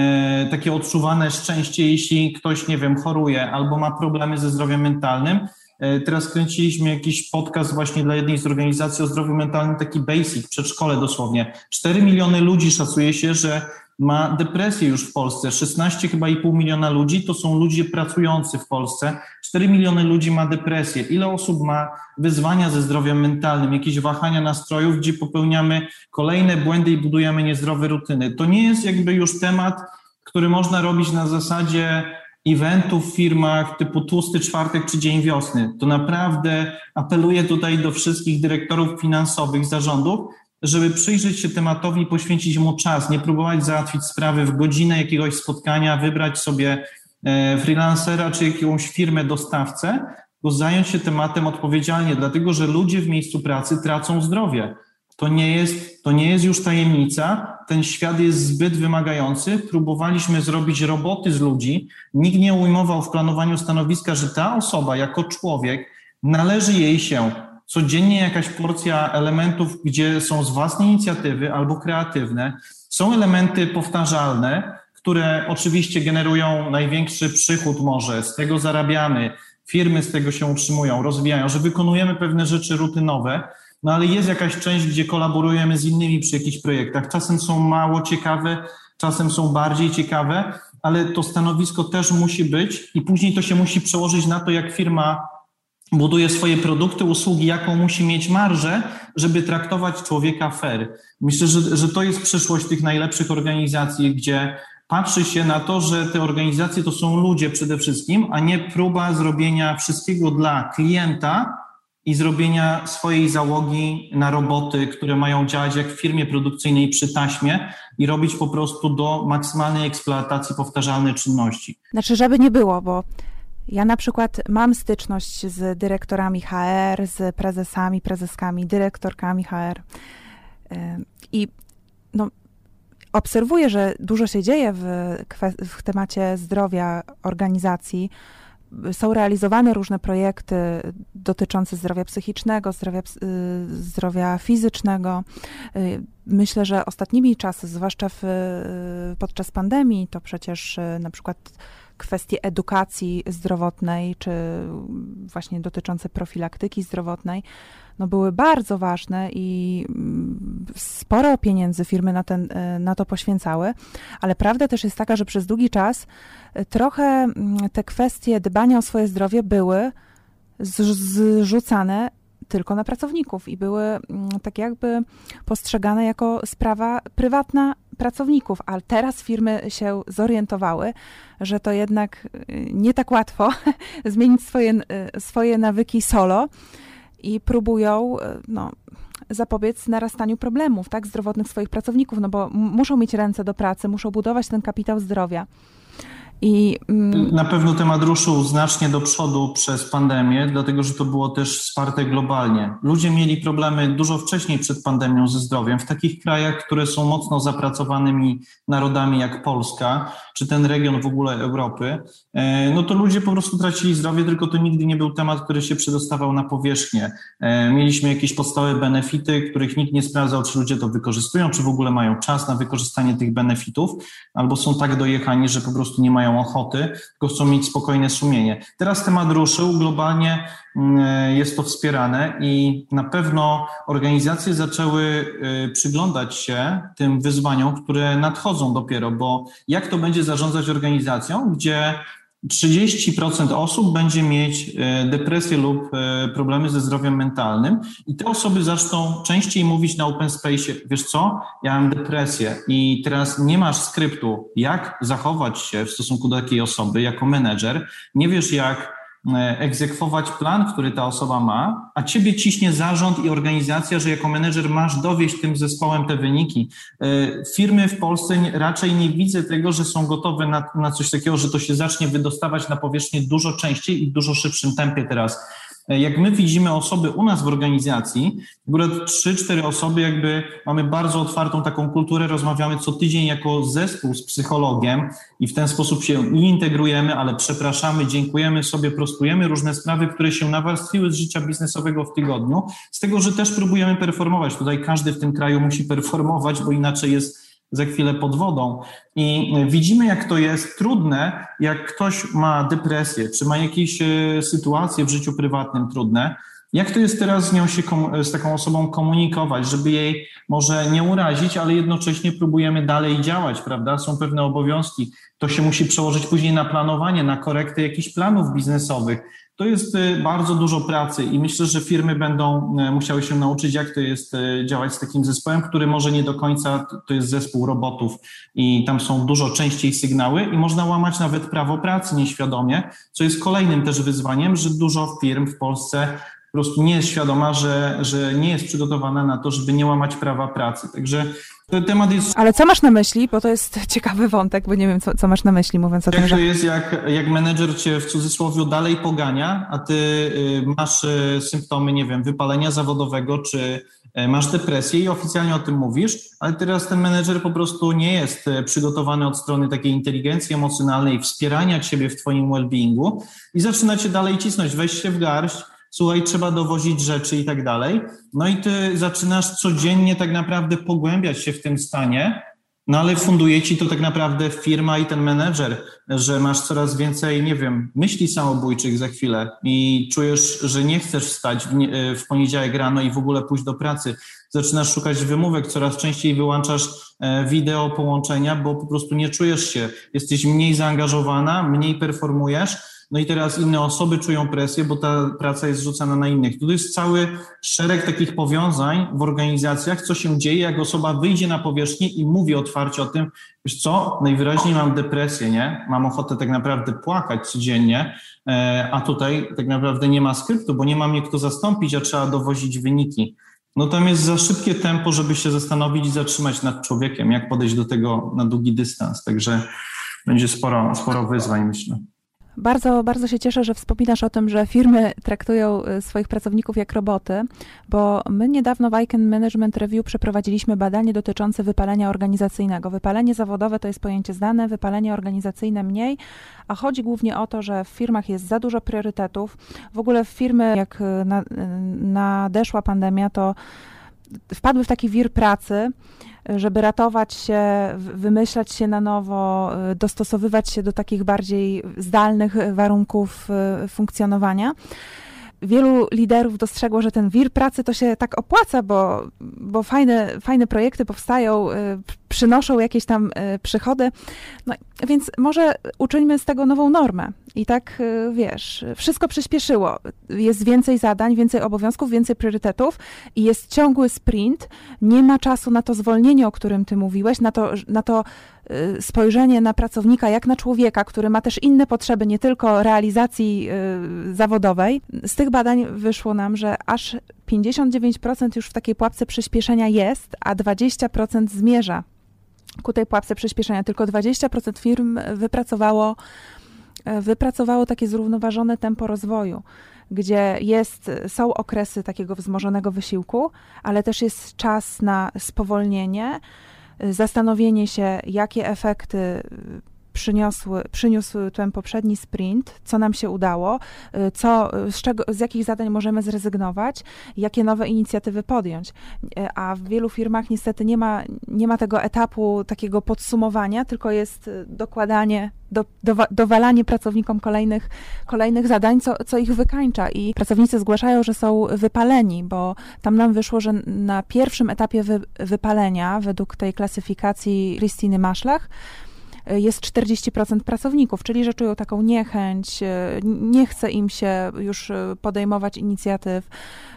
takie odczuwane szczęście, jeśli ktoś, nie wiem, choruje albo ma problemy ze zdrowiem mentalnym. Teraz kręciliśmy jakiś podcast właśnie dla jednej z organizacji o zdrowiu mentalnym, taki basic, przedszkole dosłownie. 4 miliony ludzi szacuje się, że ma depresję już w Polsce. 16,5 miliona ludzi to są ludzie pracujący w Polsce. 4 miliony ludzi ma depresję. Ile osób ma wyzwania ze zdrowiem mentalnym, jakieś wahania nastrojów, gdzie popełniamy kolejne błędy i budujemy niezdrowe rutyny. To nie jest jakby już temat, który można robić na zasadzie eventów w firmach typu Tłusty Czwartek czy Dzień Wiosny. To naprawdę apeluję tutaj do wszystkich dyrektorów finansowych, zarządów, żeby przyjrzeć się tematowi i poświęcić mu czas, nie próbować załatwić sprawy w godzinę jakiegoś spotkania, wybrać sobie freelancera czy jakąś firmę dostawcę, bo zająć się tematem odpowiedzialnie, dlatego że ludzie w miejscu pracy tracą zdrowie. To nie jest już tajemnica, ten świat jest zbyt wymagający. Próbowaliśmy zrobić roboty z ludzi, nikt nie ujmował w planowaniu stanowiska, że ta osoba jako człowiek należy jej się codziennie jakaś porcja elementów, gdzie są z własnej inicjatywy albo kreatywne. Są elementy powtarzalne, które oczywiście generują największy przychód może, z tego zarabiamy, firmy z tego się utrzymują, rozwijają, że wykonujemy pewne rzeczy rutynowe, no ale jest jakaś część, gdzie kolaborujemy z innymi przy jakichś projektach. Czasem są mało ciekawe, czasem są bardziej ciekawe, ale to stanowisko też musi być i później to się musi przełożyć na to, jak firma buduje swoje produkty, usługi, jaką musi mieć marżę, żeby traktować człowieka fair. Myślę, że to jest przyszłość tych najlepszych organizacji, gdzie patrzy się na to, że te organizacje to są ludzie przede wszystkim, a nie próba zrobienia wszystkiego dla klienta i zrobienia swojej załogi na roboty, które mają działać jak w firmie produkcyjnej przy taśmie i robić po prostu do maksymalnej eksploatacji powtarzalne czynności. Znaczy, żeby nie było, bo ja na przykład mam styczność z dyrektorami HR, z prezesami, prezeskami, dyrektorkami HR i no, obserwuję, że dużo się dzieje w temacie zdrowia organizacji. Są realizowane różne projekty dotyczące zdrowia psychicznego, zdrowia fizycznego. Myślę, że ostatnimi czasy, zwłaszcza podczas pandemii, to przecież na przykład kwestie edukacji zdrowotnej, czy właśnie dotyczące profilaktyki zdrowotnej, no były bardzo ważne i sporo pieniędzy firmy na to poświęcały, ale prawda też jest taka, że przez długi czas trochę te kwestie dbania o swoje zdrowie były zrzucane tylko na pracowników i były tak jakby postrzegane jako sprawa prywatna pracowników, ale teraz firmy się zorientowały, że to jednak nie tak łatwo zmienić swoje nawyki solo i próbują zapobiec narastaniu problemów, tak, zdrowotnych swoich pracowników, no bo muszą mieć ręce do pracy, muszą budować ten kapitał zdrowia. Na pewno temat ruszył znacznie do przodu przez pandemię, dlatego że to było też wsparte globalnie. Ludzie mieli problemy dużo wcześniej przed pandemią ze zdrowiem. W takich krajach, które są mocno zapracowanymi narodami jak Polska, czy ten region w ogóle Europy, no to ludzie po prostu tracili zdrowie, tylko to nigdy nie był temat, który się przedostawał na powierzchnię. Mieliśmy jakieś podstawowe benefity, których nikt nie sprawdzał, czy ludzie to wykorzystują, czy w ogóle mają czas na wykorzystanie tych benefitów, albo są tak dojechani, że po prostu nie mają mają ochoty, tylko chcą mieć spokojne sumienie. Teraz temat ruszył, globalnie jest to wspierane i na pewno organizacje zaczęły przyglądać się tym wyzwaniom, które nadchodzą dopiero, bo jak to będzie zarządzać organizacją, gdzie 30% osób będzie mieć depresję lub problemy ze zdrowiem mentalnym i te osoby zaczną częściej mówić na open space, wiesz co, ja mam depresję i teraz nie masz skryptu, jak zachować się w stosunku do takiej osoby jako menedżer, nie wiesz jak egzekwować plan, który ta osoba ma, a ciebie ciśnie zarząd i organizacja, że jako menedżer masz dowieść tym zespołem te wyniki. Firmy w Polsce raczej nie widzę tego, że są gotowe na coś takiego, że to się zacznie wydostawać na powierzchnię dużo częściej i w dużo szybszym tempie teraz. Jak my widzimy osoby u nas w organizacji, w ogóle 3-4 osoby jakby mamy bardzo otwartą taką kulturę, rozmawiamy co tydzień jako zespół z psychologiem i w ten sposób się nie integrujemy, ale przepraszamy, dziękujemy sobie, prostujemy różne sprawy, które się nawarstwiły z życia biznesowego w tygodniu, z tego, że też próbujemy performować. Tutaj każdy w tym kraju musi performować, bo inaczej jest za chwilę pod wodą i widzimy, jak to jest trudne, jak ktoś ma depresję, czy ma jakieś sytuacje w życiu prywatnym trudne, jak to jest teraz z taką osobą komunikować, żeby jej może nie urazić, ale jednocześnie próbujemy dalej działać, prawda? Są pewne obowiązki. To się musi przełożyć później na planowanie, na korektę jakichś planów biznesowych. To jest bardzo dużo pracy i myślę, że firmy będą musiały się nauczyć, jak to jest działać z takim zespołem, który może nie do końca to jest zespół robotów i tam są dużo częściej sygnały i można łamać nawet prawo pracy nieświadomie, co jest kolejnym też wyzwaniem, że dużo firm w Polsce po prostu nie jest świadoma, że nie jest przygotowana na to, żeby nie łamać prawa pracy. Także ten temat jest... Ale co masz na myśli? Bo to jest ciekawy wątek, bo nie wiem, co masz na myśli, mówiąc o tym, że... Jak to jest, jak menedżer cię w cudzysłowie dalej pogania, a ty masz symptomy, nie wiem, wypalenia zawodowego, czy masz depresję i oficjalnie o tym mówisz, ale teraz ten menedżer po prostu nie jest przygotowany od strony takiej inteligencji emocjonalnej, wspierania ciebie w twoim well-beingu i zaczyna cię dalej cisnąć, weź się w garść, słuchaj, trzeba dowozić rzeczy i tak dalej. No i ty zaczynasz codziennie tak naprawdę pogłębiać się w tym stanie, no ale funduje ci to tak naprawdę firma i ten menedżer, że masz coraz więcej, nie wiem, myśli samobójczych za chwilę i czujesz, że nie chcesz wstać w poniedziałek rano i w ogóle pójść do pracy. Zaczynasz szukać wymówek, coraz częściej wyłączasz wideo połączenia, bo po prostu nie czujesz się, jesteś mniej zaangażowana, mniej performujesz. No i teraz inne osoby czują presję, bo ta praca jest rzucana na innych. Tu jest cały szereg takich powiązań w organizacjach, co się dzieje, jak osoba wyjdzie na powierzchnię i mówi otwarcie o tym, wiesz co, najwyraźniej mam depresję, nie? Mam ochotę tak naprawdę płakać codziennie, a tutaj tak naprawdę nie ma skryptu, bo nie ma mnie kto zastąpić, a trzeba dowozić wyniki. No tam jest za szybkie tempo, żeby się zastanowić i zatrzymać nad człowiekiem, jak podejść do tego na długi dystans. Także będzie sporo wyzwań, myślę. Bardzo, bardzo się cieszę, że wspominasz o tym, że firmy traktują swoich pracowników jak roboty, bo my niedawno w ICANN Management Review przeprowadziliśmy badanie dotyczące wypalenia organizacyjnego. Wypalenie zawodowe to jest pojęcie znane, wypalenie organizacyjne mniej, a chodzi głównie o to, że w firmach jest za dużo priorytetów. W ogóle firmy, jak nadeszła pandemia, to wpadły w taki wir pracy, żeby ratować się, wymyślać się na nowo, dostosowywać się do takich bardziej zdalnych warunków funkcjonowania. Wielu liderów dostrzegło, że ten wir pracy to się tak opłaca, bo fajne projekty powstają, przynoszą jakieś tam przychody. No, więc może uczyńmy z tego nową normę. I tak, wiesz, wszystko przyspieszyło. Jest więcej zadań, więcej obowiązków, więcej priorytetów i jest ciągły sprint. Nie ma czasu na to zwolnienie, o którym ty mówiłeś, na to spojrzenie na pracownika jak na człowieka, który ma też inne potrzeby, nie tylko realizacji zawodowej. Z tych badań wyszło nam, że aż 59% już w takiej pułapce przyspieszenia jest, a 20% zmierza ku tej pułapce przyspieszenia. Tylko 20% firm wypracowało takie zrównoważone tempo rozwoju, gdzie są okresy takiego wzmożonego wysiłku, ale też jest czas na spowolnienie, zastanowienie się, jakie efekty przyniósł ten poprzedni sprint, co nam się udało, z jakich zadań możemy zrezygnować, jakie nowe inicjatywy podjąć. A w wielu firmach niestety nie ma tego etapu takiego podsumowania, tylko jest dokładanie, dowalanie pracownikom kolejnych zadań, co ich wykańcza. I pracownicy zgłaszają, że są wypaleni, bo tam nam wyszło, że na pierwszym etapie wypalenia, według tej klasyfikacji Krystyny Maschlach, jest 40% pracowników, czyli że czują taką niechęć, nie chce im się już podejmować inicjatyw,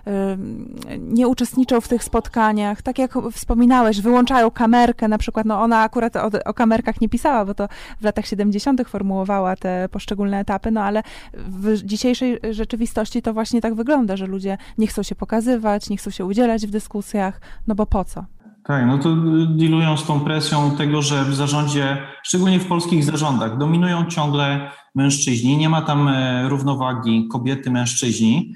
nie uczestniczą w tych spotkaniach. Tak jak wspominałeś, wyłączają kamerkę, na przykład, ona akurat o kamerkach nie pisała, bo to w latach 70. formułowała te poszczególne etapy, ale w dzisiejszej rzeczywistości to właśnie tak wygląda, że ludzie nie chcą się pokazywać, nie chcą się udzielać w dyskusjach, bo po co? Tak, no to dealują z tą presją tego, że w zarządzie, szczególnie w polskich zarządach, dominują ciągle mężczyźni, nie ma tam równowagi kobiety-mężczyźni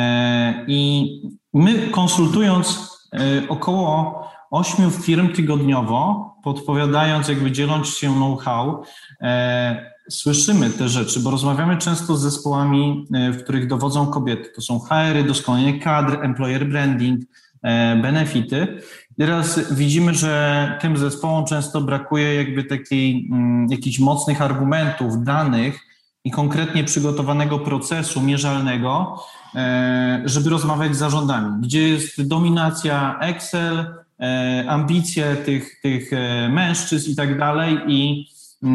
i my, konsultując około 8 firm tygodniowo, podpowiadając, dzieląc się know-how, słyszymy te rzeczy, bo rozmawiamy często z zespołami, w których dowodzą kobiety. To są HR-y, doskonalenie kadr, employer branding, benefity. Teraz widzimy, że tym zespołom często brakuje jakichś mocnych argumentów, danych i konkretnie przygotowanego procesu mierzalnego, żeby rozmawiać z zarządami, gdzie jest dominacja Excel, ambicje tych mężczyzn i tak dalej. I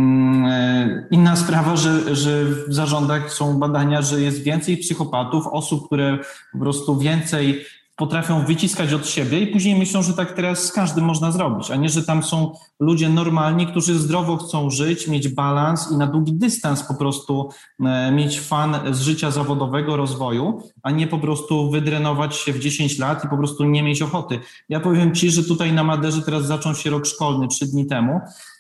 inna sprawa, że w zarządach są badania, że jest więcej psychopatów, osób, które po prostu więcej potrafią wyciskać od siebie i później myślą, że tak teraz z każdym można zrobić, a nie, że tam są ludzie normalni, którzy zdrowo chcą żyć, mieć balans i na długi dystans po prostu mieć fan z życia zawodowego, rozwoju, a nie po prostu wydrenować się w 10 lat i po prostu nie mieć ochoty. Ja powiem Ci, że tutaj na Maderze teraz zaczął się rok szkolny 3 dni temu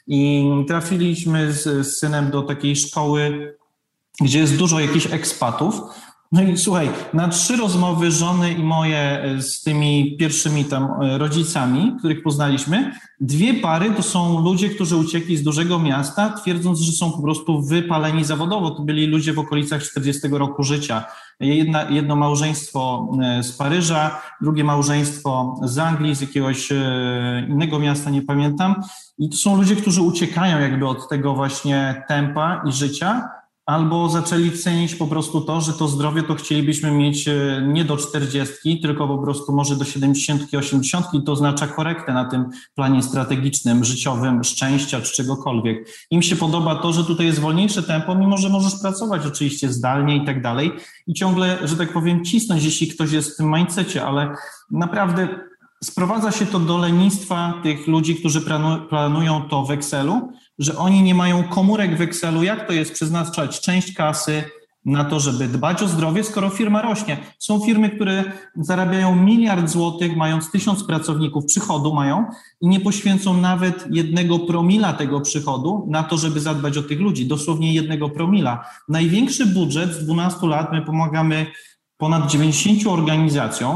i trafiliśmy z synem do takiej szkoły, gdzie jest dużo jakichś ekspatów. No i słuchaj, na 3 rozmowy żony i moje z tymi pierwszymi tam rodzicami, których poznaliśmy, 2 pary to są ludzie, którzy uciekli z dużego miasta, twierdząc, że są po prostu wypaleni zawodowo. To byli ludzie w okolicach 40 roku życia. Jedno małżeństwo z Paryża, drugie małżeństwo z Anglii, z jakiegoś innego miasta, nie pamiętam. I to są ludzie, którzy uciekają od tego właśnie tempa i życia, albo zaczęli cenić po prostu to, że to zdrowie to chcielibyśmy mieć nie do 40, tylko po prostu może do 70, 80 i to oznacza korektę na tym planie strategicznym, życiowym, szczęścia czy czegokolwiek. Im się podoba to, że tutaj jest wolniejsze tempo, mimo że możesz pracować oczywiście zdalnie i tak dalej i ciągle, że tak powiem, cisnąć, jeśli ktoś jest w tym mindsetie, ale naprawdę sprowadza się to do lenistwa tych ludzi, którzy planują to w Excelu, że oni nie mają komórek w Excelu, jak to jest przeznaczać część kasy na to, żeby dbać o zdrowie, skoro firma rośnie. Są firmy, które zarabiają 1 miliard złotych, mając 1000 pracowników, przychodu mają i nie poświęcą nawet 1 promila tego przychodu na to, żeby zadbać o tych ludzi, dosłownie 1 promila. Największy budżet z 12 lat, my pomagamy ponad 90 organizacjom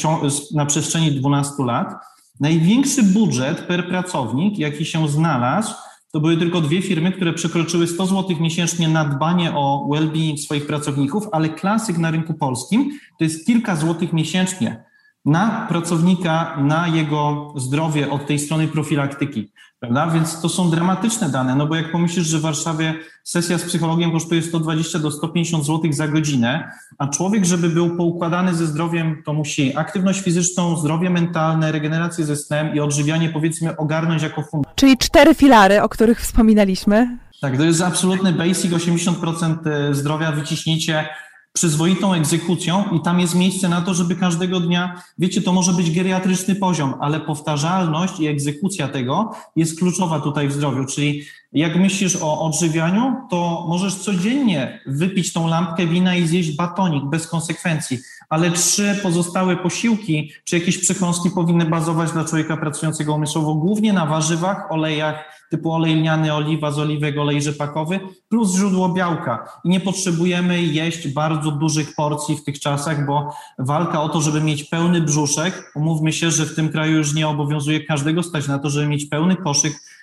na przestrzeni 12 lat. Największy budżet per pracownik, jaki się znalazł, to były tylko 2 firmy, które przekroczyły 100 zł miesięcznie na dbanie o well-being swoich pracowników, ale klasyk na rynku polskim to jest kilka złotych miesięcznie na pracownika, na jego zdrowie od tej strony profilaktyki, prawda? Więc to są dramatyczne dane, bo jak pomyślisz, że w Warszawie sesja z psychologiem kosztuje 120 do 150 zł za godzinę, a człowiek, żeby był poukładany ze zdrowiem, to musi aktywność fizyczną, zdrowie mentalne, regenerację ze snem i odżywianie, powiedzmy, ogarnąć jako fundament. Czyli 4 filary, o których wspominaliśmy. Tak, to jest absolutny basic, 80% zdrowia wyciśnijcie przyzwoitą egzekucją i tam jest miejsce na to, żeby każdego dnia, wiecie, to może być geriatryczny poziom, ale powtarzalność i egzekucja tego jest kluczowa tutaj w zdrowiu, czyli jak myślisz o odżywianiu, to możesz codziennie wypić tą lampkę wina i zjeść batonik bez konsekwencji, ale 3 pozostałe posiłki czy jakieś przekąski powinny bazować dla człowieka pracującego umysłowo głównie na warzywach, olejach typu olej lniany, oliwa z oliwek, olej rzepakowy plus źródło białka. I nie potrzebujemy jeść bardzo dużych porcji w tych czasach, bo walka o to, żeby mieć pełny brzuszek, umówmy się, że w tym kraju już nie obowiązuje każdego stać na to, żeby mieć pełny koszyk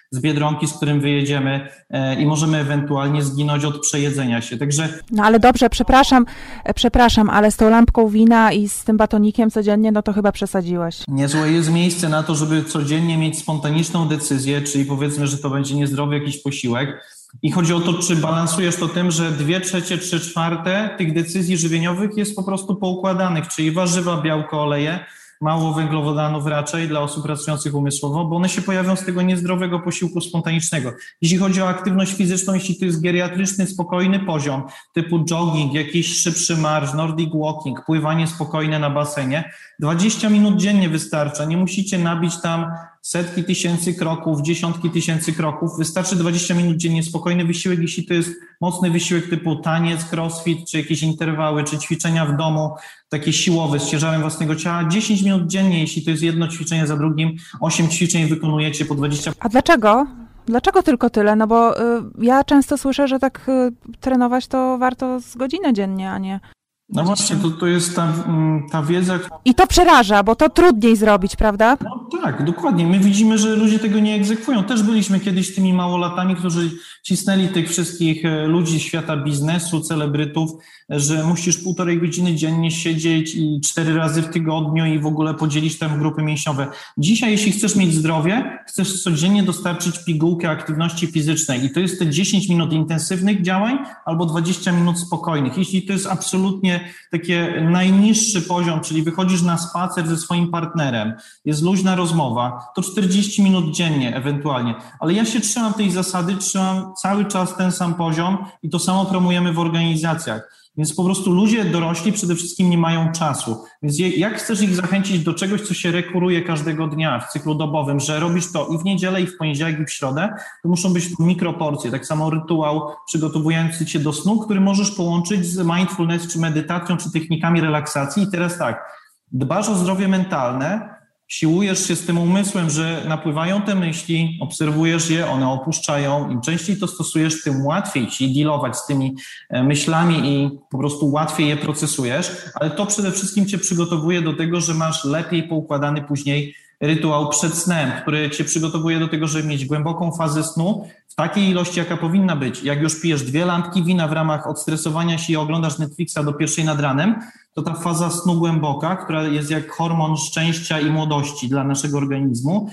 z Biedronki, z którym wyjedziemy i możemy ewentualnie zginąć od przejedzenia się. Także... No ale dobrze, przepraszam, ale z tą lampką wina i z tym batonikiem codziennie, no to chyba przesadziłeś. Niezłe jest miejsce na to, żeby codziennie mieć spontaniczną decyzję, czyli powiedzmy, że to będzie niezdrowy jakiś posiłek. I chodzi o to, czy balansujesz to tym, że 2/3, 3/4 tych decyzji żywieniowych jest po prostu poukładanych, czyli warzywa, białko, oleje, mało węglowodanów raczej dla osób pracujących umysłowo, bo one się pojawią z tego niezdrowego posiłku spontanicznego. Jeśli chodzi o aktywność fizyczną, jeśli to jest geriatryczny, spokojny poziom, typu jogging, jakiś szybszy marsz, nordic walking, pływanie spokojne na basenie, 20 minut dziennie wystarcza. Nie musicie nabić tam setki tysięcy kroków, dziesiątki tysięcy kroków. Wystarczy 20 minut dziennie, spokojny wysiłek, jeśli to jest mocny wysiłek typu taniec, crossfit, czy jakieś interwały, czy ćwiczenia w domu, takie siłowe z ciężarem własnego ciała. 10 minut dziennie, jeśli to jest jedno ćwiczenie za drugim, 8 ćwiczeń wykonujecie po 20. A dlaczego? Dlaczego tylko tyle? No bo ja często słyszę, że tak trenować to warto z godzinę dziennie, a nie... No właśnie, to jest ta wiedza. I to przeraża, bo to trudniej zrobić, prawda? No tak, dokładnie. My widzimy, że ludzie tego nie egzekwują. Też byliśmy kiedyś tymi małolatami, którzy cisnęli tych wszystkich ludzi świata biznesu, celebrytów, że musisz 1,5 godziny dziennie siedzieć i 4 razy w tygodniu i w ogóle podzielić tam grupy mięśniowe. Dzisiaj, jeśli chcesz mieć zdrowie, chcesz codziennie dostarczyć pigułkę aktywności fizycznej i to jest te 10 minut intensywnych działań albo 20 minut spokojnych. Jeśli to jest absolutnie takie najniższy poziom, czyli wychodzisz na spacer ze swoim partnerem, jest luźna rozmowa, to 40 minut dziennie ewentualnie. Ale ja się trzymam tej zasady, trzymam cały czas ten sam poziom i to samo promujemy w organizacjach. Więc po prostu ludzie dorośli przede wszystkim nie mają czasu. Więc jak chcesz ich zachęcić do czegoś, co się rekuruje każdego dnia w cyklu dobowym, że robisz to i w niedzielę, i w poniedziałek, i w środę, to muszą być mikroporcje. Tak samo rytuał przygotowujący cię do snu, który możesz połączyć z mindfulness, czy medytacją, czy technikami relaksacji. I teraz tak, dbasz o zdrowie mentalne, siłujesz się z tym umysłem, że napływają te myśli, obserwujesz je, one opuszczają. Im częściej to stosujesz, tym łatwiej ci dealować z tymi myślami i po prostu łatwiej je procesujesz, ale to przede wszystkim cię przygotowuje do tego, że masz lepiej poukładany później rytuał przed snem, który cię przygotowuje do tego, żeby mieć głęboką fazę snu w takiej ilości, jaka powinna być. Jak już pijesz 2 lampki wina w ramach odstresowania się i oglądasz Netflixa do 1:00 nad ranem, to ta faza snu głęboka, która jest jak hormon szczęścia i młodości dla naszego organizmu,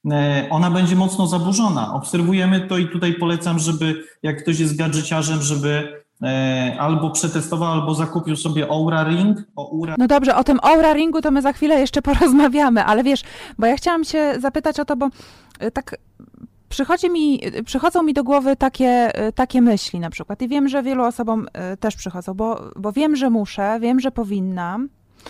ona będzie mocno zaburzona. Obserwujemy to i tutaj polecam, żeby jak ktoś jest gadżeciarzem, żeby albo przetestował, albo zakupił sobie Oura Ring. No dobrze, o tym Oura Ringu to my za chwilę jeszcze porozmawiamy, ale wiesz, bo ja chciałam się zapytać o to, bo tak przychodzą mi do głowy takie myśli na przykład i wiem, że wielu osobom też przychodzą, bo wiem, że muszę, wiem, że powinnam,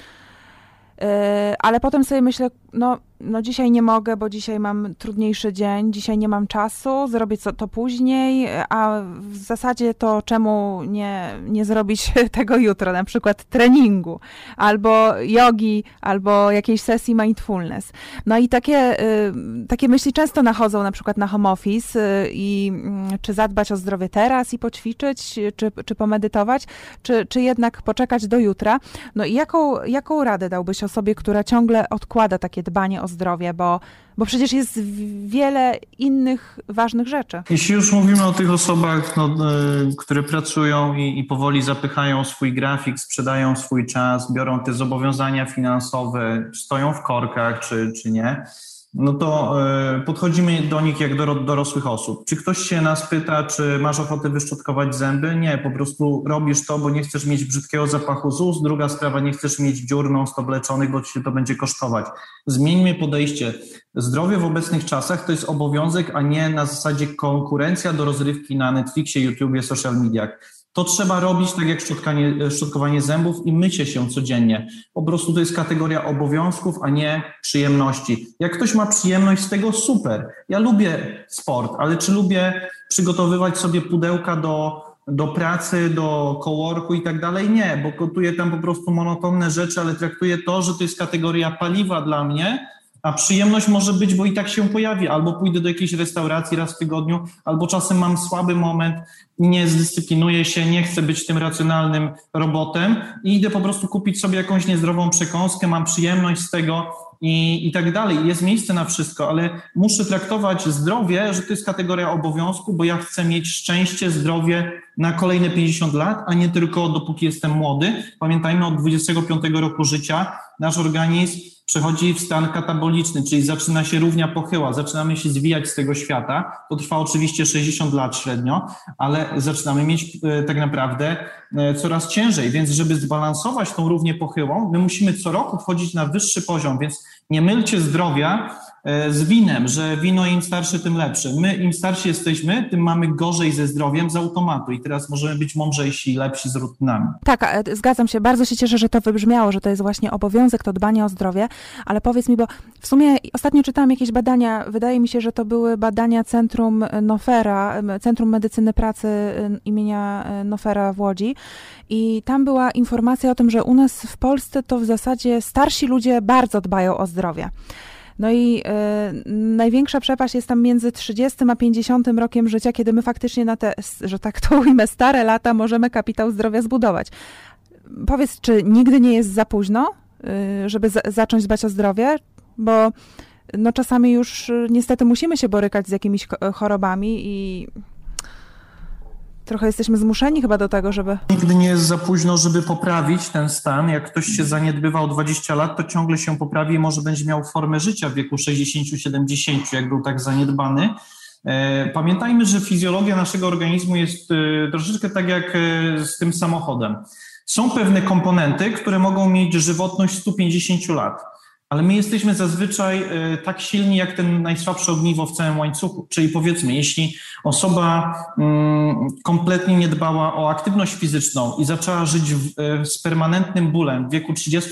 ale potem sobie myślę, no dzisiaj nie mogę, bo dzisiaj mam trudniejszy dzień, dzisiaj nie mam czasu, zrobić to później, a w zasadzie to czemu nie zrobić tego jutro, na przykład treningu, albo jogi, albo jakiejś sesji mindfulness. No i takie myśli często nachodzą na przykład na home office i czy zadbać o zdrowie teraz i poćwiczyć, czy pomedytować, czy jednak poczekać do jutra. No i jaką radę dałbyś osobie, która ciągle odkłada takie dbanie o zdrowie, bo przecież jest wiele innych ważnych rzeczy. Jeśli już mówimy o tych osobach, które pracują i powoli zapychają swój grafik, sprzedają swój czas, biorą te zobowiązania finansowe, stoją w korkach czy nie, no to podchodzimy do nich jak do dorosłych osób. Czy ktoś się nas pyta, czy masz ochotę wyszczotkować zęby? Nie, po prostu robisz to, bo nie chcesz mieć brzydkiego zapachu z ust. Druga sprawa, nie chcesz mieć dziur non-stop leczonych, bo ci się to będzie kosztować. Zmieńmy podejście. Zdrowie w obecnych czasach to jest obowiązek, a nie na zasadzie konkurencja do rozrywki na Netflixie, YouTubie, social mediach. To trzeba robić tak jak szczotkowanie zębów i mycie się codziennie. Po prostu to jest kategoria obowiązków, a nie przyjemności. Jak ktoś ma przyjemność z tego, super. Ja lubię sport, ale czy lubię przygotowywać sobie pudełka do pracy, do coworku i tak dalej? Nie, bo gotuję tam po prostu monotonne rzeczy, ale traktuję to, że to jest kategoria paliwa dla mnie, a przyjemność może być, bo i tak się pojawi, albo pójdę do jakiejś restauracji raz w tygodniu, albo czasem mam słaby moment, nie zdyscyplinuję się, nie chcę być tym racjonalnym robotem i idę po prostu kupić sobie jakąś niezdrową przekąskę, mam przyjemność z tego i tak dalej. Jest miejsce na wszystko, ale muszę traktować zdrowie, że to jest kategoria obowiązku, bo ja chcę mieć szczęście, zdrowie na kolejne 50 lat, a nie tylko dopóki jestem młody. Pamiętajmy, od 25 roku życia nasz organizm przechodzi w stan kataboliczny, czyli zaczyna się równia pochyła, zaczynamy się zwijać z tego świata. To trwa oczywiście 60 lat średnio, ale zaczynamy mieć tak naprawdę coraz ciężej, więc żeby zbalansować tą równię pochyłą, my musimy co roku wchodzić na wyższy poziom, więc nie mylcie zdrowia z winem, że wino im starsze, tym lepsze. My im starsi jesteśmy, tym mamy gorzej ze zdrowiem z automatu i teraz możemy być mądrzejsi i lepsi z rutynami. Tak, zgadzam się. Bardzo się cieszę, że to wybrzmiało, że to jest właśnie obowiązek, to dbanie o zdrowie, ale powiedz mi, bo w sumie ostatnio czytałam jakieś badania, wydaje mi się, że to były badania Centrum Nofera, Centrum Medycyny Pracy imienia Nofera w Łodzi i tam była informacja o tym, że u nas w Polsce to w zasadzie starsi ludzie bardzo dbają o zdrowie. No i największa przepaść jest tam między 30 a 50 rokiem życia, kiedy my faktycznie na te, że tak to ujmę, stare lata możemy kapitał zdrowia zbudować. Powiedz, czy nigdy nie jest za późno, żeby zacząć dbać o zdrowie? Bo no czasami już niestety musimy się borykać z jakimiś chorobami i trochę jesteśmy zmuszeni chyba do tego, żeby... Nigdy nie jest za późno, żeby poprawić ten stan. Jak ktoś się zaniedbywał 20 lat, to ciągle się poprawi i może będzie miał formę życia w wieku 60-70, jak był tak zaniedbany. Pamiętajmy, że fizjologia naszego organizmu jest troszeczkę tak jak z tym samochodem. Są pewne komponenty, które mogą mieć żywotność 150 lat. Ale my jesteśmy zazwyczaj tak silni jak ten najsłabsze ogniwo w całym łańcuchu. Czyli powiedzmy, jeśli osoba kompletnie nie dbała o aktywność fizyczną i zaczęła żyć z permanentnym bólem w wieku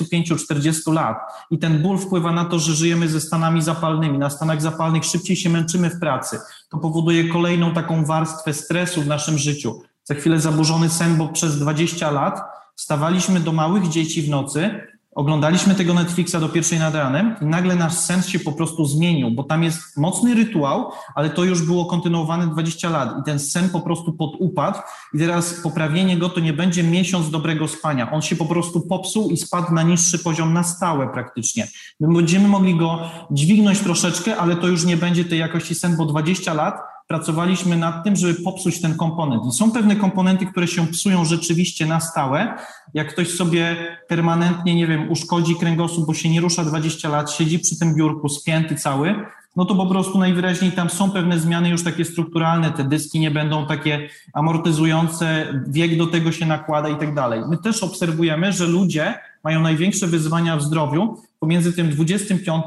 35-40 lat i ten ból wpływa na to, że żyjemy ze stanami zapalnymi, na stanach zapalnych szybciej się męczymy w pracy, to powoduje kolejną taką warstwę stresu w naszym życiu. Za chwilę zaburzony sen, bo przez 20 lat wstawaliśmy do małych dzieci w nocy, oglądaliśmy tego Netflixa do 1:00 nad ranem i nagle nasz sen się po prostu zmienił, bo tam jest mocny rytuał, ale to już było kontynuowane 20 lat i ten sen po prostu podupadł i teraz poprawienie go to nie będzie miesiąc dobrego spania. On się po prostu popsuł i spadł na niższy poziom na stałe praktycznie. My będziemy mogli go dźwignąć troszeczkę, ale to już nie będzie tej jakości sen, bo 20 lat pracowaliśmy nad tym, żeby popsuć ten komponent. I są pewne komponenty, które się psują rzeczywiście na stałe. Jak ktoś sobie permanentnie, nie wiem, uszkodzi kręgosłup, bo się nie rusza 20 lat, siedzi przy tym biurku spięty cały, no to po prostu najwyraźniej tam są pewne zmiany już takie strukturalne, te dyski nie będą takie amortyzujące, wiek do tego się nakłada i tak dalej. My też obserwujemy, że ludzie mają największe wyzwania w zdrowiu pomiędzy tym 25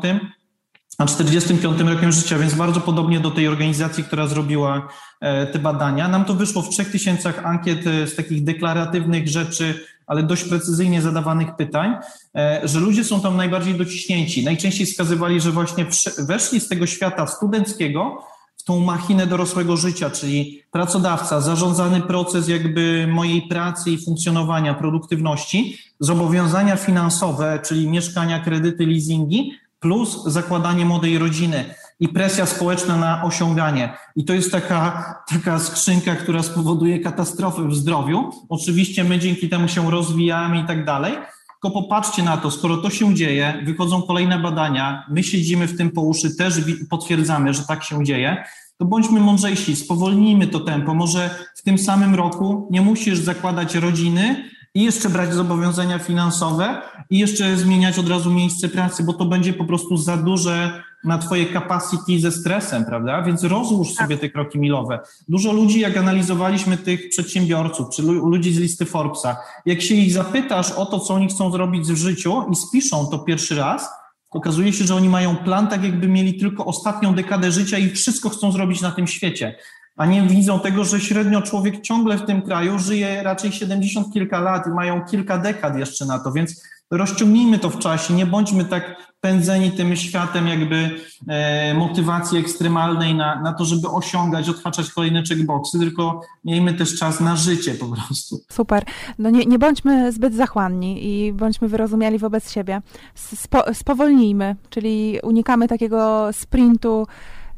a 45 rokiem życia, więc bardzo podobnie do tej organizacji, która zrobiła te badania. Nam to wyszło w 3000 ankiet z takich deklaratywnych rzeczy, ale dość precyzyjnie zadawanych pytań, że ludzie są tam najbardziej dociśnięci. Najczęściej wskazywali, że właśnie weszli z tego świata studenckiego w tą machinę dorosłego życia, czyli pracodawca, zarządzany proces jakby mojej pracy i funkcjonowania, produktywności, zobowiązania finansowe, czyli mieszkania, kredyty, leasingi, plus zakładanie młodej rodziny i presja społeczna na osiąganie. I to jest taka skrzynka, która spowoduje katastrofę w zdrowiu. Oczywiście my dzięki temu się rozwijamy i tak dalej, tylko popatrzcie na to, skoro to się dzieje, wychodzą kolejne badania, my siedzimy w tym po uszy, też potwierdzamy, że tak się dzieje, to bądźmy mądrzejsi, spowolnijmy to tempo. Może w tym samym roku nie musisz zakładać rodziny i jeszcze brać zobowiązania finansowe i jeszcze zmieniać od razu miejsce pracy, bo to będzie po prostu za duże na twoje capacity ze stresem, prawda? Więc rozłóż sobie te kroki milowe. Dużo ludzi, jak analizowaliśmy tych przedsiębiorców, czy ludzi z listy Forbesa, jak się ich zapytasz o to, co oni chcą zrobić w życiu i spiszą to pierwszy raz, okazuje się, że oni mają plan tak, jakby mieli tylko ostatnią dekadę życia i wszystko chcą zrobić na tym świecie. a nie widzą tego, że średnio człowiek ciągle w tym kraju żyje raczej 70 kilka lat i mają kilka dekad jeszcze na to, więc rozciągnijmy to w czasie, nie bądźmy tak pędzeni tym światem jakby motywacji ekstremalnej na to, żeby osiągać, odhaczać kolejne checkboxy, tylko miejmy też czas na życie po prostu. Super. No nie bądźmy zbyt zachłanni i bądźmy wyrozumiali wobec siebie. Spowolnijmy, czyli unikamy takiego sprintu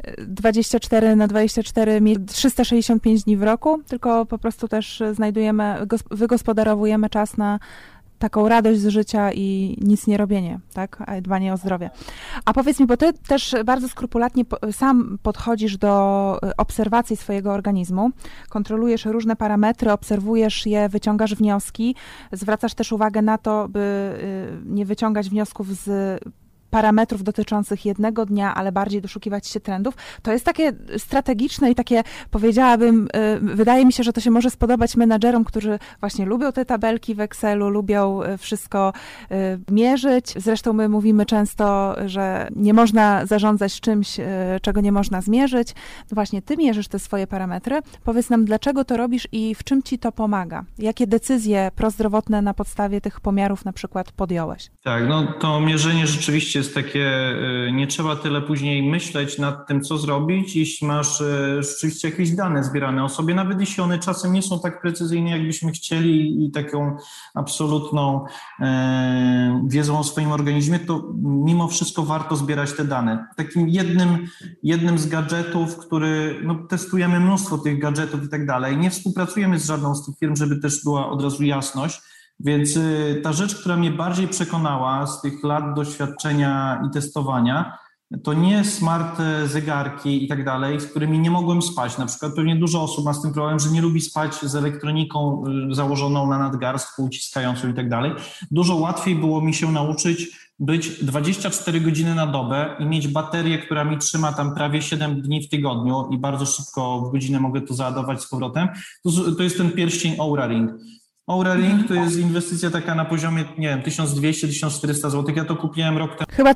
24/24, 365 dni w roku, tylko po prostu też wygospodarowujemy czas na taką radość z życia i nic nie robienie, tak? A dbanie o zdrowie. A powiedz mi, bo ty też bardzo skrupulatnie sam podchodzisz do obserwacji swojego organizmu, kontrolujesz różne parametry, obserwujesz je, wyciągasz wnioski, zwracasz też uwagę na to, by nie wyciągać wniosków z parametrów dotyczących jednego dnia, ale bardziej doszukiwać się trendów. To jest takie strategiczne i takie, powiedziałabym, wydaje mi się, że to się może spodobać menadżerom, którzy właśnie lubią te tabelki w Excelu, lubią wszystko mierzyć. Zresztą my mówimy często, że nie można zarządzać czymś, czego nie można zmierzyć. No właśnie, ty mierzysz te swoje parametry. Powiedz nam, dlaczego to robisz i w czym ci to pomaga? Jakie decyzje prozdrowotne na podstawie tych pomiarów na przykład podjąłeś? Tak, no to mierzenie rzeczywiście jest takie, nie trzeba tyle później myśleć nad tym, co zrobić, jeśli masz rzeczywiście jakieś dane zbierane o sobie, nawet jeśli one czasem nie są tak precyzyjne, jakbyśmy chcieli i taką absolutną wiedzą o swoim organizmie, to mimo wszystko warto zbierać te dane. Takim jednym z gadżetów, testujemy mnóstwo tych gadżetów i tak dalej, nie współpracujemy z żadną z tych firm, żeby też była od razu jasność. Więc ta rzecz, która mnie bardziej przekonała z tych lat doświadczenia i testowania, to nie smart zegarki i tak dalej, z którymi nie mogłem spać. Na przykład pewnie dużo osób ma z tym problem, że nie lubi spać z elektroniką założoną na nadgarstku, uciskającą i tak dalej. Dużo łatwiej było mi się nauczyć być 24 godziny na dobę i mieć baterię, która mi trzyma tam prawie 7 dni w tygodniu i bardzo szybko w godzinę mogę to załadować z powrotem. To jest ten pierścień Oura Ring. Oura Ring to jest inwestycja taka na poziomie, nie wiem, 1200-1400 zł. Ja to kupiłem rok temu. Chyba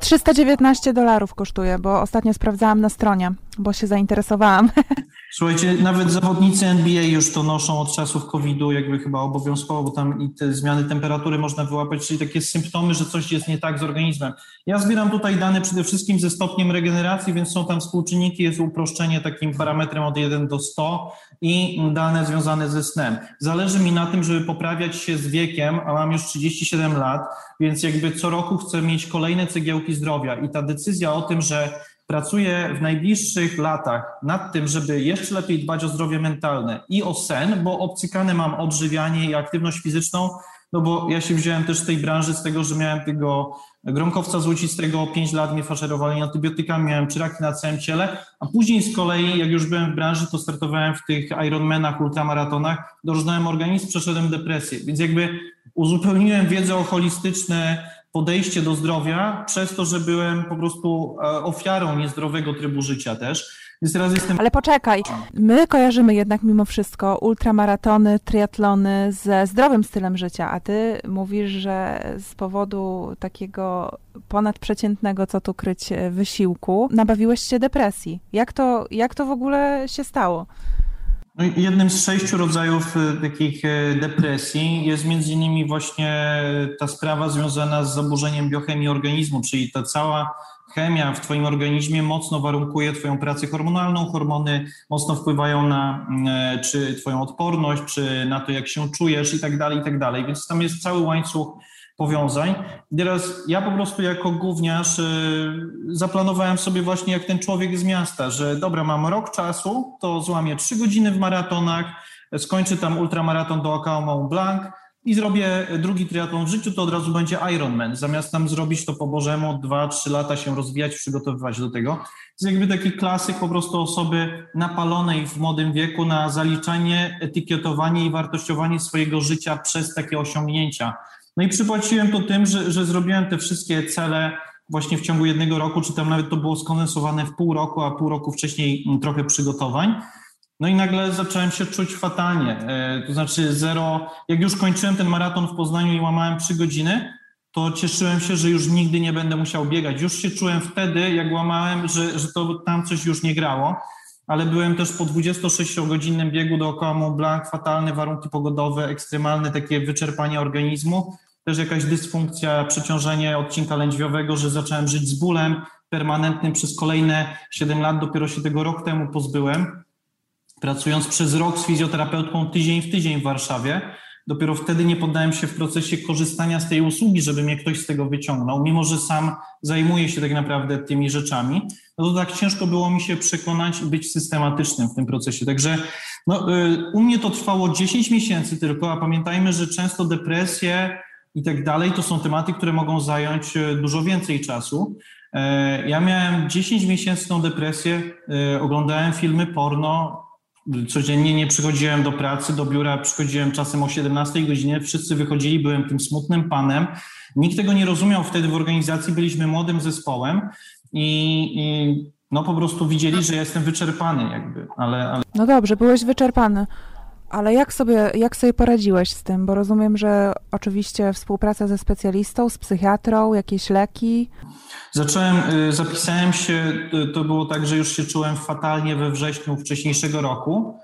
$319 kosztuje, bo ostatnio sprawdzałam na stronie, bo się zainteresowałam. Słuchajcie, nawet zawodnicy NBA już to noszą od czasów COVID-u, jakby chyba obowiązkowo, bo tam i te zmiany temperatury można wyłapać, czyli takie symptomy, że coś jest nie tak z organizmem. Ja zbieram tutaj dane przede wszystkim ze stopniem regeneracji, więc są tam współczynniki, jest uproszczenie takim parametrem od 1 do 100 i dane związane ze snem. Zależy mi na tym, żeby poprawiać się z wiekiem, a mam już 37 lat, więc jakby co roku chcę mieć kolejne cegiełki zdrowia i ta decyzja o tym, że pracuję w najbliższych latach nad tym, żeby jeszcze lepiej dbać o zdrowie mentalne i o sen, bo obcykane mam odżywianie i aktywność fizyczną, no bo ja się wziąłem też z tej branży, z tego, że miałem tego gronkowca złocistego, 5 lat mnie faszerowali antybiotykami, miałem czyraki na całym ciele, a później z kolei, jak już byłem w branży, to startowałem w tych Ironmanach, ultramaratonach, dorżnąłem organizm, przeszedłem depresję, więc jakby uzupełniłem wiedzę o holistyczne podejście do zdrowia przez to, że byłem po prostu ofiarą niezdrowego trybu życia też. Więc teraz jestem... Ale poczekaj, my kojarzymy jednak mimo wszystko ultramaratony, triatlony ze zdrowym stylem życia, a ty mówisz, że z powodu takiego ponadprzeciętnego, co tu kryć, wysiłku, nabawiłeś się depresji. Jak to w ogóle się stało? No, jednym z 6 rodzajów takich depresji jest między innymi właśnie ta sprawa związana z zaburzeniem biochemii organizmu, czyli ta cała chemia w twoim organizmie mocno warunkuje twoją pracę hormonalną, hormony mocno wpływają na czy twoją odporność, czy na to, jak się czujesz i tak dalej, więc tam jest cały łańcuch powiązań. Teraz ja po prostu jako gówniarz zaplanowałem sobie właśnie jak ten człowiek z miasta, że dobra, mam rok czasu, to złamię 3 godziny w maratonach, skończę tam ultramaraton dookoła Mont Blanc i zrobię drugi triatlon w życiu, to od razu będzie Ironman. Zamiast tam zrobić to po bożemu, 2-3 lata się rozwijać, przygotowywać do tego. To jest jakby taki klasyk po prostu osoby napalonej w młodym wieku na zaliczanie, etykietowanie i wartościowanie swojego życia przez takie osiągnięcia. No i przypłaciłem to tym, że zrobiłem te wszystkie cele właśnie w ciągu 1 roku, czy tam nawet to było skondensowane w pół roku, a pół roku wcześniej trochę przygotowań. No i nagle zacząłem się czuć fatalnie, to znaczy jak już kończyłem ten maraton w Poznaniu i łamałem 3 godziny, to cieszyłem się, że już nigdy nie będę musiał biegać. Już się czułem wtedy, jak łamałem, że to tam coś już nie grało. ale byłem też po 26-godzinnym biegu dookoła Mont Blanc, fatalne warunki pogodowe, ekstremalne takie wyczerpanie organizmu, też jakaś dysfunkcja, przeciążenie odcinka lędźwiowego, że zacząłem żyć z bólem permanentnym przez kolejne 7 lat, dopiero się tego rok temu pozbyłem, pracując przez rok z fizjoterapeutką tydzień w tydzień w Warszawie. Dopiero wtedy nie poddałem się w procesie korzystania z tej usługi, żeby mnie ktoś z tego wyciągnął, mimo że sam zajmuję się tak naprawdę tymi rzeczami. No to tak ciężko było mi się przekonać i być systematycznym w tym procesie. Także u mnie to trwało 10 miesięcy tylko, a pamiętajmy, że często depresje i tak dalej to są tematy, które mogą zająć dużo więcej czasu. Ja miałem 10 miesięcy tą depresję, oglądałem filmy porno, codziennie nie przychodziłem do pracy, do biura, przychodziłem czasem o 17 godzinie, wszyscy wychodzili, byłem tym smutnym panem. Nikt tego nie rozumiał wtedy w organizacji, byliśmy młodym zespołem i po prostu widzieli, że ja jestem wyczerpany jakby, ale... No dobrze, byłeś wyczerpany, ale jak sobie poradziłeś z tym? Bo rozumiem, że oczywiście współpraca ze specjalistą, z psychiatrą, jakieś leki... Zapisałem się, to było tak, że już się czułem fatalnie we wrześniu wcześniejszego roku.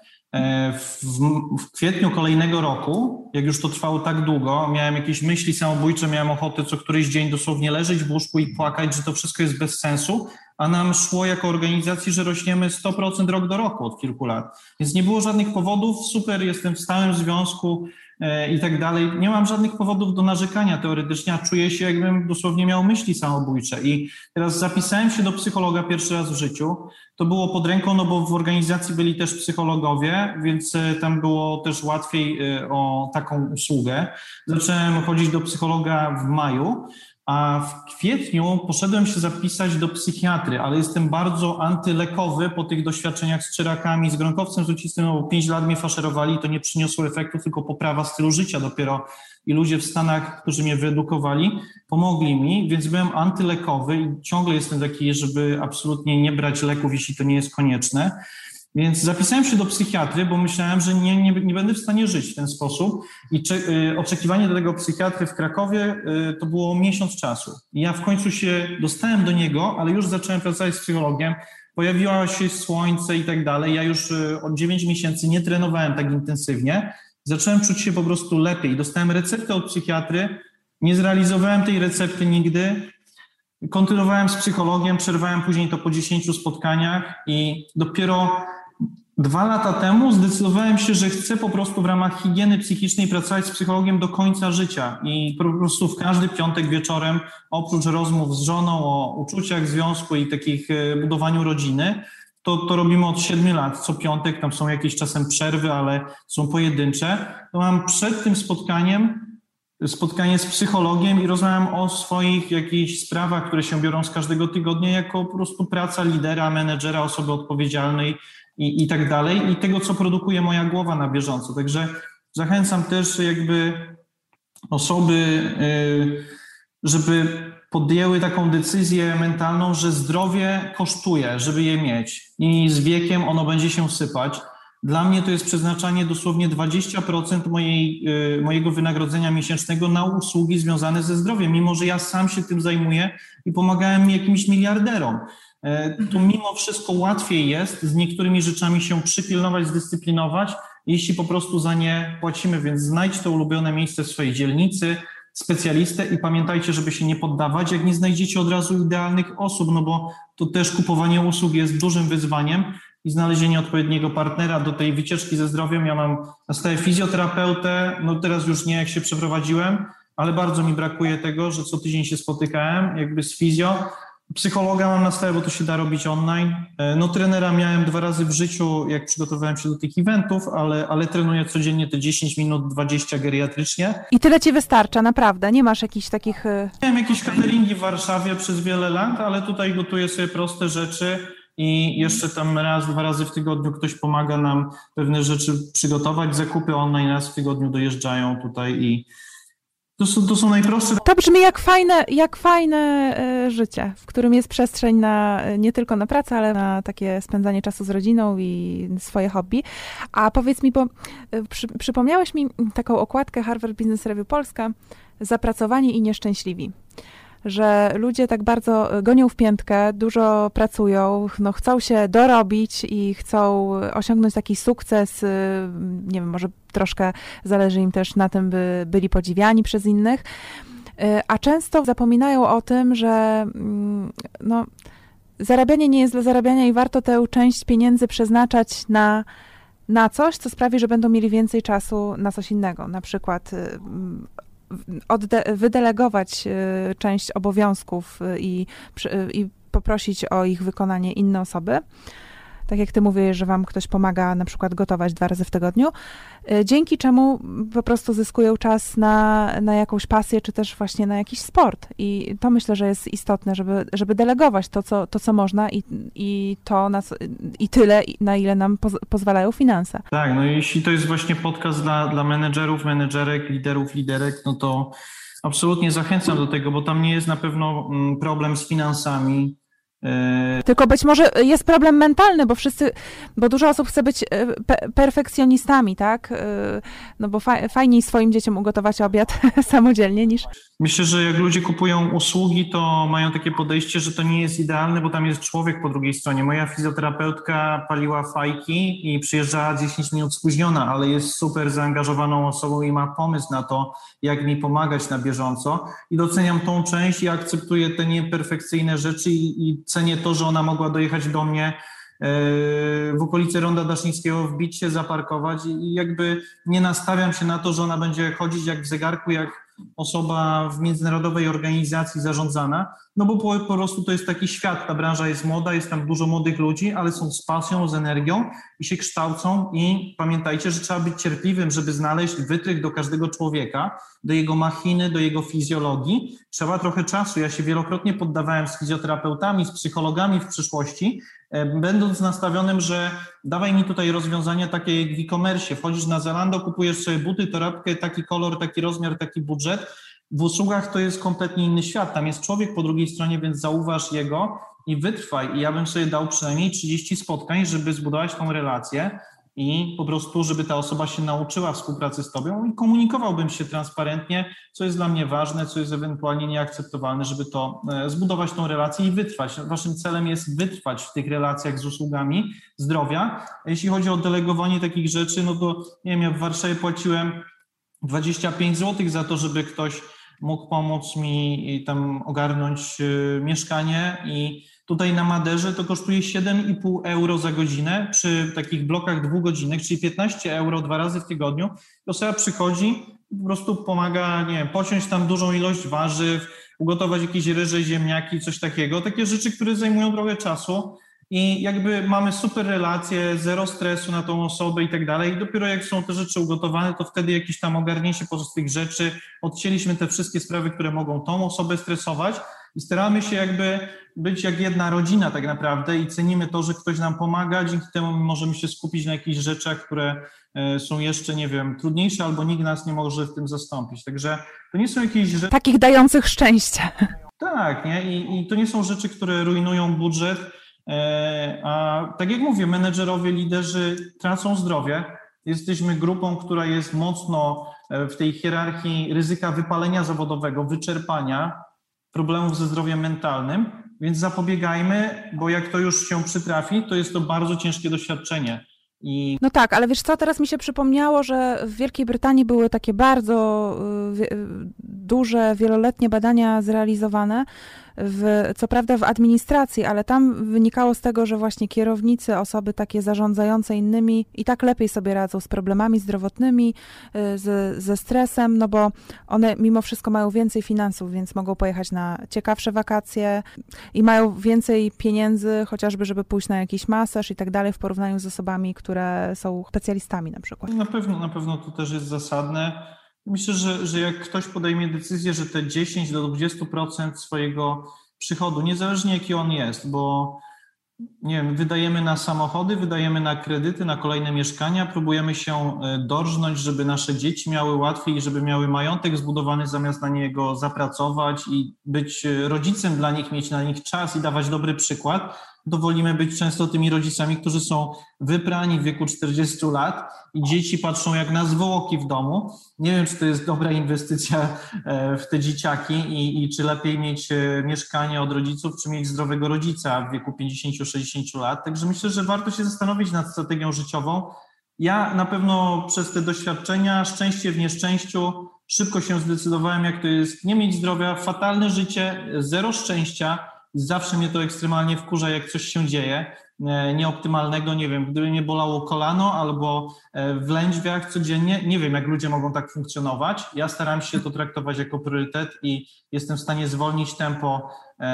W kwietniu kolejnego roku, jak już to trwało tak długo, miałem jakieś myśli samobójcze, miałem ochotę co któryś dzień dosłownie leżeć w łóżku i płakać, że to wszystko jest bez sensu, a nam szło jako organizacji, że rośniemy 100% rok do roku od kilku lat. Więc nie było żadnych powodów, super, jestem w stałym związku i tak dalej. Nie mam żadnych powodów do narzekania teoretycznie, a czuję się, jakbym dosłownie miał myśli samobójcze. I teraz zapisałem się do psychologa pierwszy raz w życiu. To było pod ręką, bo w organizacji byli też psychologowie, więc tam było też łatwiej o taką usługę. Zacząłem chodzić do psychologa w maju, a w kwietniu poszedłem się zapisać do psychiatry, ale jestem bardzo antylekowy po tych doświadczeniach z czerakami, z gronkowcem złocistym, bo 5 lat mnie faszerowali, to nie przyniosło efektu, tylko poprawa stylu życia dopiero. I ludzie w Stanach, którzy mnie wyedukowali, pomogli mi, więc byłem antylekowy i ciągle jestem taki, żeby absolutnie nie brać leków, jeśli to nie jest konieczne. Więc zapisałem się do psychiatry, bo myślałem, że nie będę w stanie żyć w ten sposób i oczekiwanie do tego psychiatry w Krakowie to było miesiąc czasu. I ja w końcu się dostałem do niego, ale już zacząłem pracować z psychologiem, pojawiło się słońce i tak dalej. Ja już od 9 miesięcy nie trenowałem tak intensywnie. Zacząłem czuć się po prostu lepiej. Dostałem receptę od psychiatry, nie zrealizowałem tej recepty nigdy. Kontynuowałem z psychologiem, przerwałem później to po 10 spotkaniach i dopiero 2 lata temu zdecydowałem się, że chcę po prostu w ramach higieny psychicznej pracować z psychologiem do końca życia i po prostu w każdy piątek wieczorem, oprócz rozmów z żoną o uczuciach, związku i takich budowaniu rodziny, to robimy od 7 lat, co piątek, tam są jakieś czasem przerwy, ale są pojedyncze. To mam przed tym spotkanie z psychologiem i rozmawiam o swoich jakichś sprawach, które się biorą z każdego tygodnia jako po prostu praca lidera, menedżera, osoby odpowiedzialnej i tak dalej i tego, co produkuje moja głowa na bieżąco. Także zachęcam też jakby osoby, żeby podjęły taką decyzję mentalną, że zdrowie kosztuje, żeby je mieć i z wiekiem ono będzie się sypać. Dla mnie to jest przeznaczanie dosłownie 20% mojego wynagrodzenia miesięcznego na usługi związane ze zdrowiem, mimo że ja sam się tym zajmuję i pomagałem jakimś miliarderom. To mimo wszystko łatwiej jest z niektórymi rzeczami się przypilnować, zdyscyplinować, jeśli po prostu za nie płacimy, więc znajdź to ulubione miejsce w swojej dzielnicy, specjalistę i pamiętajcie, żeby się nie poddawać, jak nie znajdziecie od razu idealnych osób, bo to też kupowanie usług jest dużym wyzwaniem i znalezienie odpowiedniego partnera do tej wycieczki ze zdrowiem. Ja mam na stałe fizjoterapeutę, teraz już nie, jak się przeprowadziłem, ale bardzo mi brakuje tego, że co tydzień się spotykałem jakby z fizjo. Psychologa mam na stałe, bo to się da robić online. Trenera miałem 2 razy w życiu, jak przygotowywałem się do tych eventów, ale trenuję codziennie te 10 minut, 20 geriatrycznie. I tyle ci wystarcza, naprawdę? Nie masz jakichś takich... Miałem jakieś cateringi w Warszawie przez wiele lat, ale tutaj gotuję sobie proste rzeczy i jeszcze tam 1-2 razy w tygodniu ktoś pomaga nam pewne rzeczy przygotować. Zakupy online raz w tygodniu dojeżdżają tutaj i to są najprostsze. To brzmi jak fajne życie, w którym jest przestrzeń na nie tylko na pracę, ale na takie spędzanie czasu z rodziną i swoje hobby. A powiedz mi, bo przypomniałeś mi taką okładkę Harvard Business Review Polska, Zapracowani i nieszczęśliwi. że ludzie tak bardzo gonią w piętkę, dużo pracują, no chcą się dorobić i chcą osiągnąć taki sukces, nie wiem, może troszkę zależy im też na tym, by byli podziwiani przez innych, a często zapominają o tym, że no, zarabianie nie jest dla zarabiania i warto tę część pieniędzy przeznaczać na coś, co sprawi, że będą mieli więcej czasu na coś innego. Na przykład wydelegować część obowiązków i poprosić o ich wykonanie inne osoby. Tak jak ty mówisz, że wam ktoś pomaga na przykład gotować 2 razy w tygodniu, dzięki czemu po prostu zyskują czas na jakąś pasję, czy też właśnie na jakiś sport. I to myślę, że jest istotne, żeby delegować to, co można i tyle, na ile nam pozwalają finanse. Tak, no jeśli to jest właśnie podcast dla menedżerów, menedżerek, liderów, liderek, no to absolutnie zachęcam do tego, bo tam nie jest na pewno problem z finansami. Tylko być może jest problem mentalny, bo dużo osób chce być perfekcjonistami, tak? No bo fajniej swoim dzieciom ugotować obiad samodzielnie niż... Myślę, że jak ludzie kupują usługi, to mają takie podejście, że to nie jest idealne, bo tam jest człowiek po drugiej stronie. Moja fizjoterapeutka paliła fajki i przyjeżdżała 10 minut spóźniona, ale jest super zaangażowaną osobą i ma pomysł na to, jak mi pomagać na bieżąco. I doceniam tą część i akceptuję te nieperfekcyjne rzeczy i cenię to, że ona mogła dojechać do mnie w okolicy Ronda Daszyńskiego, wbić się, zaparkować i jakby nie nastawiam się na to, że ona będzie chodzić jak w zegarku, jak osoba w międzynarodowej organizacji zarządzana, no bo po prostu to jest taki świat, ta branża jest młoda, jest tam dużo młodych ludzi, ale są z pasją, z energią i się kształcą i pamiętajcie, że trzeba być cierpliwym, żeby znaleźć wytrych do każdego człowieka, do jego machiny, do jego fizjologii. Trzeba trochę czasu. Ja się wielokrotnie poddawałem z fizjoterapeutami, z psychologami w przyszłości, będąc nastawionym, że dawaj mi tutaj rozwiązania takie jak w e-commerce. Wchodzisz na Zalando, kupujesz sobie buty, torebkę, taki kolor, taki rozmiar, taki budżet. W usługach to jest kompletnie inny świat. Tam jest człowiek po drugiej stronie, więc zauważ jego i wytrwaj. I ja bym sobie dał przynajmniej 30 spotkań, żeby zbudować tą relację i po prostu, żeby ta osoba się nauczyła współpracy z tobą i komunikowałbym się transparentnie, co jest dla mnie ważne, co jest ewentualnie nieakceptowalne, żeby to zbudować tą relację i wytrwać. Waszym celem jest wytrwać w tych relacjach z usługami zdrowia. A jeśli chodzi o delegowanie takich rzeczy, no to nie wiem, ja w Warszawie płaciłem 25 zł za to, żeby ktoś mógł pomóc mi tam ogarnąć mieszkanie i tutaj na Maderze to kosztuje 7,5 euro za godzinę przy takich blokach 2-godzinnych, czyli 15 euro 2 razy w tygodniu. Osoba przychodzi i po prostu pomaga, nie wiem, pociąć tam dużą ilość warzyw, ugotować jakieś ryże, ziemniaki, coś takiego. Takie rzeczy, które zajmują trochę czasu i jakby mamy super relacje, zero stresu na tą osobę i tak dalej. I dopiero jak są te rzeczy ugotowane, to wtedy jakieś tam ogarnięcie pozostałych rzeczy. Odcięliśmy te wszystkie sprawy, które mogą tą osobę stresować i staramy się jakby być jak jedna rodzina tak naprawdę i cenimy to, że ktoś nam pomaga. Dzięki temu możemy się skupić na jakichś rzeczach, które są jeszcze, nie wiem, trudniejsze albo nikt nas nie może w tym zastąpić. Także to nie są jakieś rzeczy... Takich dających szczęście. Tak, nie? I to nie są rzeczy, które rujnują budżet. A tak jak mówię, menedżerowie, liderzy tracą zdrowie. Jesteśmy grupą, która jest mocno w tej hierarchii ryzyka wypalenia zawodowego, wyczerpania, problemów ze zdrowiem mentalnym, więc zapobiegajmy, bo jak to już się przytrafi, to jest to bardzo ciężkie doświadczenie. No tak, ale wiesz co, teraz mi się przypomniało, że w Wielkiej Brytanii były takie bardzo duże, wieloletnie badania zrealizowane, co prawda w administracji, ale tam wynikało z tego, że właśnie kierownicy, osoby takie zarządzające innymi i tak lepiej sobie radzą z problemami zdrowotnymi, ze stresem, no bo one mimo wszystko mają więcej finansów, więc mogą pojechać na ciekawsze wakacje i mają więcej pieniędzy, chociażby żeby pójść na jakiś masaż i tak dalej w porównaniu z osobami, które są specjalistami na przykład. Na pewno to też jest zasadne. Myślę, że jak ktoś podejmie decyzję, że te 10 do 20% swojego przychodu, niezależnie jaki on jest, bo nie wiem, wydajemy na samochody, wydajemy na kredyty, na kolejne mieszkania, próbujemy się dorżnąć, żeby nasze dzieci miały łatwiej i żeby miały majątek zbudowany zamiast na niego zapracować i być rodzicem dla nich, mieć na nich czas i dawać dobry przykład, to wolimy być często tymi rodzicami, którzy są wyprani w wieku 40 lat i dzieci patrzą jak na zwłoki w domu. Nie wiem, czy to jest dobra inwestycja w te dzieciaki i czy lepiej mieć mieszkanie od rodziców, czy mieć zdrowego rodzica w wieku 50-60 lat. Także myślę, że warto się zastanowić nad strategią życiową. Ja na pewno przez te doświadczenia, szczęście w nieszczęściu, szybko się zdecydowałem, jak to jest nie mieć zdrowia, fatalne życie, zero szczęścia. Zawsze mnie to ekstremalnie wkurza, jak coś się dzieje nieoptymalnego, nie wiem, gdyby mnie bolało kolano albo w lędźwiach codziennie, nie wiem, jak ludzie mogą tak funkcjonować. Ja staram się to traktować jako priorytet i jestem w stanie zwolnić tempo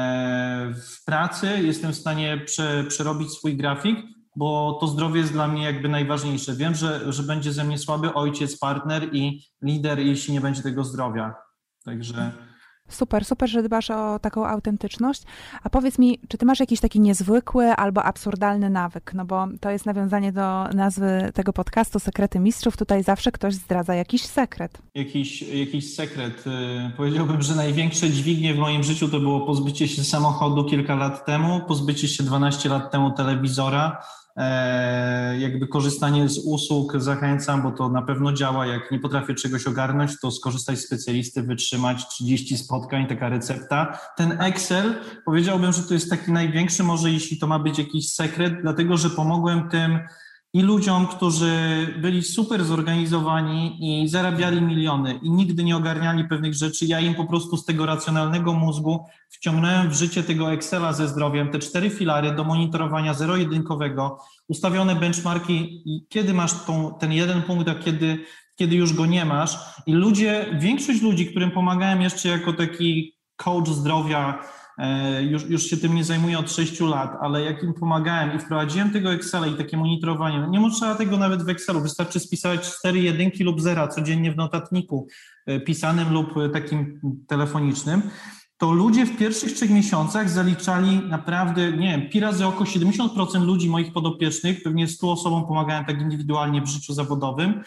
w pracy, jestem w stanie przerobić swój grafik, bo to zdrowie jest dla mnie jakby najważniejsze. Wiem, że będzie ze mnie słaby ojciec, partner i lider, jeśli nie będzie tego zdrowia. Także... Super, że dbasz o taką autentyczność. A powiedz mi, czy ty masz jakiś taki niezwykły albo absurdalny nawyk? No bo to jest nawiązanie do nazwy tego podcastu Sekrety Mistrzów. Tutaj zawsze ktoś zdradza jakiś sekret. Jakiś sekret. Powiedziałbym, że największe dźwignie w moim życiu to było pozbycie się samochodu kilka lat temu, pozbycie się 12 lat temu telewizora. Jakby korzystanie z usług zachęcam, bo to na pewno działa. Jak nie potrafię czegoś ogarnąć, to skorzystać z specjalisty, wytrzymać 30 spotkań, taka recepta. Ten Excel, powiedziałbym, że to jest taki największy, może jeśli to ma być jakiś sekret, dlatego że pomogłem tym i ludziom, którzy byli super zorganizowani i zarabiali miliony i nigdy nie ogarniali pewnych rzeczy. Ja im po prostu z tego racjonalnego mózgu wciągnąłem w życie tego Excela ze zdrowiem, te 4 filary do monitorowania zero-jedynkowego, ustawione benchmarki, kiedy masz ten jeden punkt, a kiedy już go nie masz. I większość ludzi, którym pomagałem jeszcze jako taki coach zdrowia, już się tym nie zajmuję od 6 lat, ale jak im pomagałem i wprowadziłem tego Excela i takie monitorowanie, nie trzeba tego nawet w Excelu, wystarczy spisać 4 jedynki lub zera codziennie w notatniku pisanym lub takim telefonicznym, to ludzie w pierwszych 3 miesiącach zaliczali naprawdę, nie wiem, pi razy oko 70% ludzi moich podopiecznych, pewnie 100 osobom pomagałem tak indywidualnie w życiu zawodowym,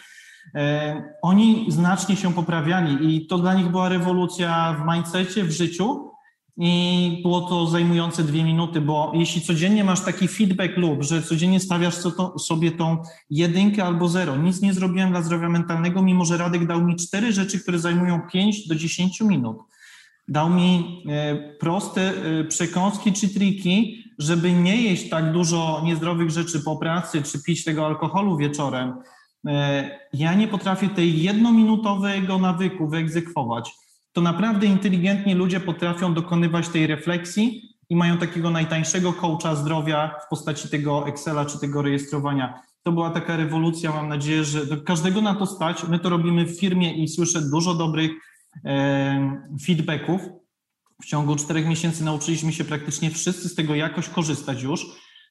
oni znacznie się poprawiali i to dla nich była rewolucja w mindsetie, w życiu. I było to zajmujące 2 minuty, bo jeśli codziennie masz taki feedback loop, że codziennie stawiasz sobie tą 1 albo 0, nic nie zrobiłem dla zdrowia mentalnego, mimo że Radek dał mi 4 rzeczy, które zajmują 5 do 10 minut. Dał mi proste przekąski czy triki, żeby nie jeść tak dużo niezdrowych rzeczy po pracy, czy pić tego alkoholu wieczorem. Ja nie potrafię tej 1-minutowego nawyku wyegzekwować. To naprawdę inteligentni ludzie potrafią dokonywać tej refleksji i mają takiego najtańszego coacha zdrowia w postaci tego Excela czy tego rejestrowania. To była taka rewolucja, mam nadzieję, że każdego na to stać. My to robimy w firmie i słyszę dużo dobrych feedbacków. W ciągu 4 miesięcy nauczyliśmy się praktycznie wszyscy z tego jakoś korzystać już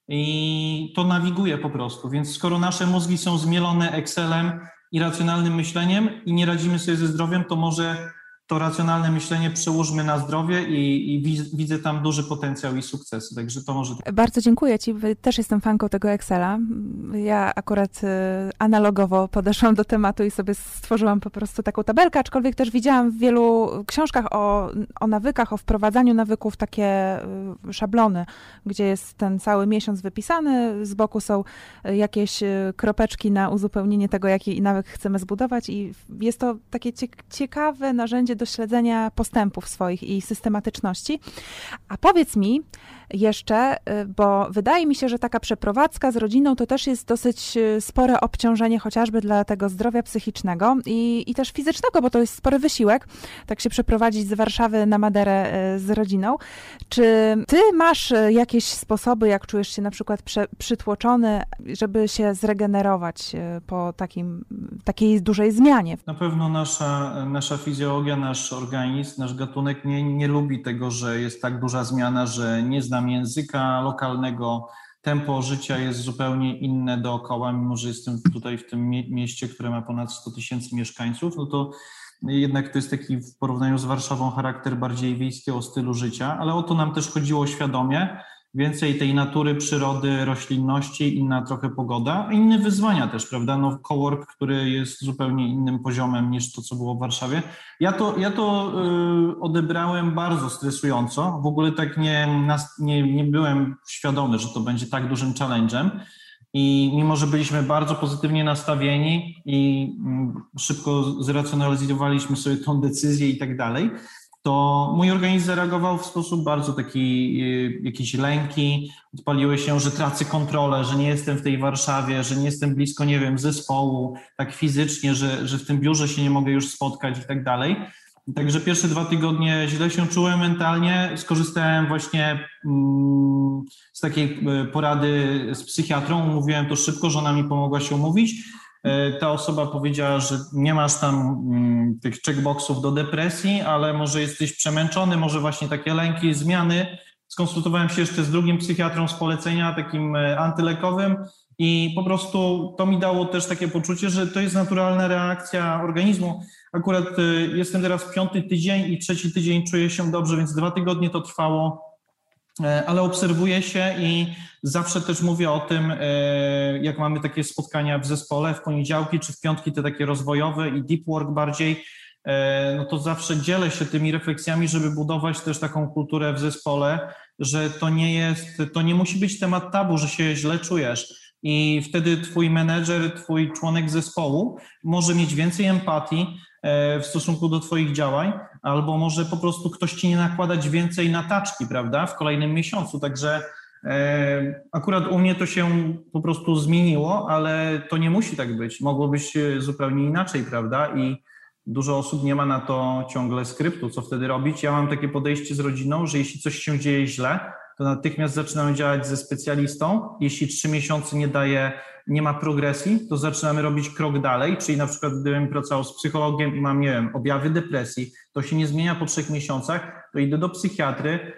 i to nawiguje po prostu. Więc skoro nasze mózgi są zmielone Excelem i racjonalnym myśleniem i nie radzimy sobie ze zdrowiem, to może to racjonalne myślenie przełóżmy na zdrowie i widzę tam duży potencjał i sukcesy, także to może... Bardzo dziękuję Ci, też jestem fanką tego Excela. Ja akurat analogowo podeszłam do tematu i sobie stworzyłam po prostu taką tabelkę, aczkolwiek też widziałam w wielu książkach o nawykach, o wprowadzaniu nawyków takie szablony, gdzie jest ten cały miesiąc wypisany, z boku są jakieś kropeczki na uzupełnienie tego, jaki nawyk chcemy zbudować i jest to takie ciekawe narzędzie do śledzenia postępów swoich i systematyczności. A powiedz mi jeszcze, bo wydaje mi się, że taka przeprowadzka z rodziną to też jest dosyć spore obciążenie chociażby dla tego zdrowia psychicznego i też fizycznego, bo to jest spory wysiłek, tak się przeprowadzić z Warszawy na Maderę z rodziną. Czy ty masz jakieś sposoby, jak czujesz się na przykład przytłoczony, żeby się zregenerować po takiej dużej zmianie? Na pewno nasza fizjologia, nasz organizm, nasz gatunek nie lubi tego, że jest tak duża zmiana, że nie znam języka lokalnego, tempo życia jest zupełnie inne dookoła, mimo że jestem tutaj w tym mieście, które ma ponad 100 000 mieszkańców, no to jednak to jest taki w porównaniu z Warszawą charakter bardziej wiejskiego stylu życia, ale o to nam też chodziło świadomie więcej tej natury, przyrody, roślinności, inna trochę pogoda, a inne wyzwania też, prawda? No cowork, który jest zupełnie innym poziomem niż to, co było w Warszawie. Ja to odebrałem bardzo stresująco. W ogóle tak nie byłem świadomy, że to będzie tak dużym challenge'em. I mimo, że byliśmy bardzo pozytywnie nastawieni i szybko zracjonalizowaliśmy sobie tą decyzję i tak dalej, to mój organizm zareagował w sposób bardzo taki, jakieś lęki, odpaliły się, że tracę kontrolę, że nie jestem w tej Warszawie, że nie jestem blisko, nie wiem, zespołu, tak fizycznie, że w tym biurze się nie mogę już spotkać i tak dalej. Także pierwsze 2 tygodnie źle się czułem mentalnie. Skorzystałem właśnie z takiej porady z psychiatrą. Mówiłem to szybko, że ona mi pomogła się umówić. Ta osoba powiedziała, że nie masz tam tych checkboxów do depresji, ale może jesteś przemęczony, może właśnie takie lęki, zmiany. Skonsultowałem się jeszcze z drugim psychiatrą z polecenia, takim antylekowym i po prostu to mi dało też takie poczucie, że to jest naturalna reakcja organizmu. Akurat jestem teraz 5. tydzień i 3. tydzień czuję się dobrze, więc 2 tygodnie to trwało, ale obserwuję się i zawsze też mówię o tym, jak mamy takie spotkania w zespole w poniedziałki czy w piątki, te takie rozwojowe i deep work bardziej, no to zawsze dzielę się tymi refleksjami, żeby budować też taką kulturę w zespole, że to nie musi być temat tabu, że się źle czujesz. I wtedy twój menedżer, twój członek zespołu może mieć więcej empatii w stosunku do twoich działań, albo może po prostu ktoś ci nie nakładać więcej na taczki, prawda, w kolejnym miesiącu. Także akurat u mnie to się po prostu zmieniło, ale to nie musi tak być. Mogło być zupełnie inaczej, prawda, i dużo osób nie ma na to ciągle skryptu, co wtedy robić. Ja mam takie podejście z rodziną, że jeśli coś się dzieje źle, to natychmiast zaczynamy działać ze specjalistą. Jeśli 3 miesiące nie ma progresji, to zaczynamy robić krok dalej, czyli na przykład gdybym pracował z psychologiem i mam, nie wiem, objawy depresji, to się nie zmienia po 3 miesiącach, to idę do psychiatry,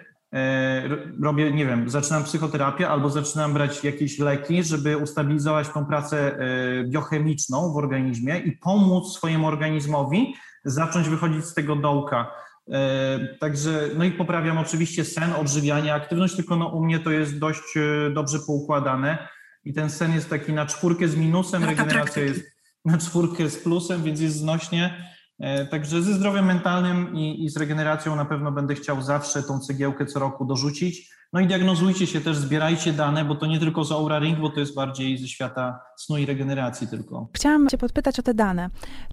robię, nie wiem, zaczynam psychoterapię albo zaczynam brać jakieś leki, żeby ustabilizować tą pracę biochemiczną w organizmie i pomóc swojemu organizmowi zacząć wychodzić z tego dołka. Także, no i poprawiam oczywiście sen, odżywianie, aktywność, tylko no u mnie to jest dość dobrze poukładane i ten sen jest taki na 4 z minusem, regeneracja jest na 4 z plusem, więc jest znośnie. Także ze zdrowiem mentalnym i z regeneracją na pewno będę chciał zawsze tą cegiełkę co roku dorzucić. No i diagnozujcie się też, zbierajcie dane, bo to nie tylko z Oura Ring, bo to jest bardziej ze świata snu i regeneracji tylko. Chciałam cię podpytać o te dane.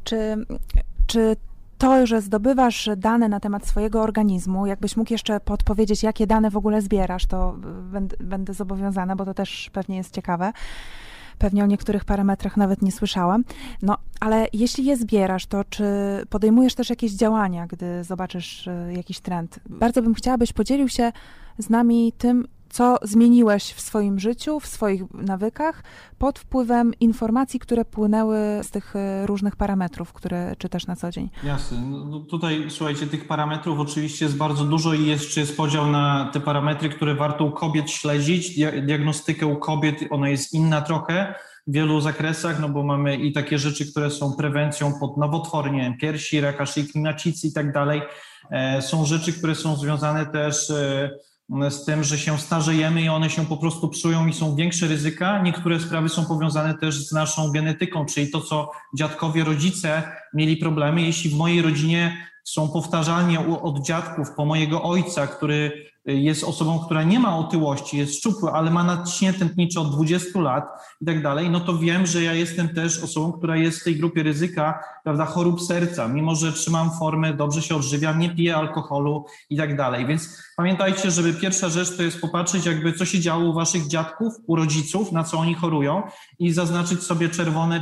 Czy to, że zdobywasz dane na temat swojego organizmu, jakbyś mógł jeszcze podpowiedzieć, jakie dane w ogóle zbierasz, to będę zobowiązana, bo to też pewnie jest ciekawe. Pewnie o niektórych parametrach nawet nie słyszałam. No, ale jeśli je zbierasz, to czy podejmujesz też jakieś działania, gdy zobaczysz jakiś trend? Bardzo bym chciała, byś podzielił się z nami tym, co zmieniłeś w swoim życiu, w swoich nawykach pod wpływem informacji, które płynęły z tych różnych parametrów, które czytasz na co dzień. Jasne. No tutaj, słuchajcie, tych parametrów oczywiście jest bardzo dużo i jeszcze jest podział na te parametry, które warto u kobiet śledzić. Diagnostykę u kobiet, ona jest inna trochę w wielu zakresach, no bo mamy i takie rzeczy, które są prewencją pod nowotwory, nie wiem, piersi, raka szyjki macicy i tak dalej. Są rzeczy, które są związane też z tym, że się starzejemy i one się po prostu psują i są większe ryzyka. Niektóre sprawy są powiązane też z naszą genetyką, czyli to, co dziadkowie, rodzice mieli problemy. Jeśli w mojej rodzinie są powtarzalnie od dziadków po mojego ojca, który jest osobą, która nie ma otyłości, jest szczupły, ale ma nadciśnienie tętnicze od 20 lat i tak dalej, no to wiem, że ja jestem też osobą, która jest w tej grupie ryzyka, prawda, chorób serca, mimo że trzymam formę, dobrze się odżywiam, nie piję alkoholu i tak dalej. Więc pamiętajcie, żeby pierwsza rzecz to jest popatrzeć jakby co się działo u waszych dziadków, u rodziców, na co oni chorują i zaznaczyć sobie czerwone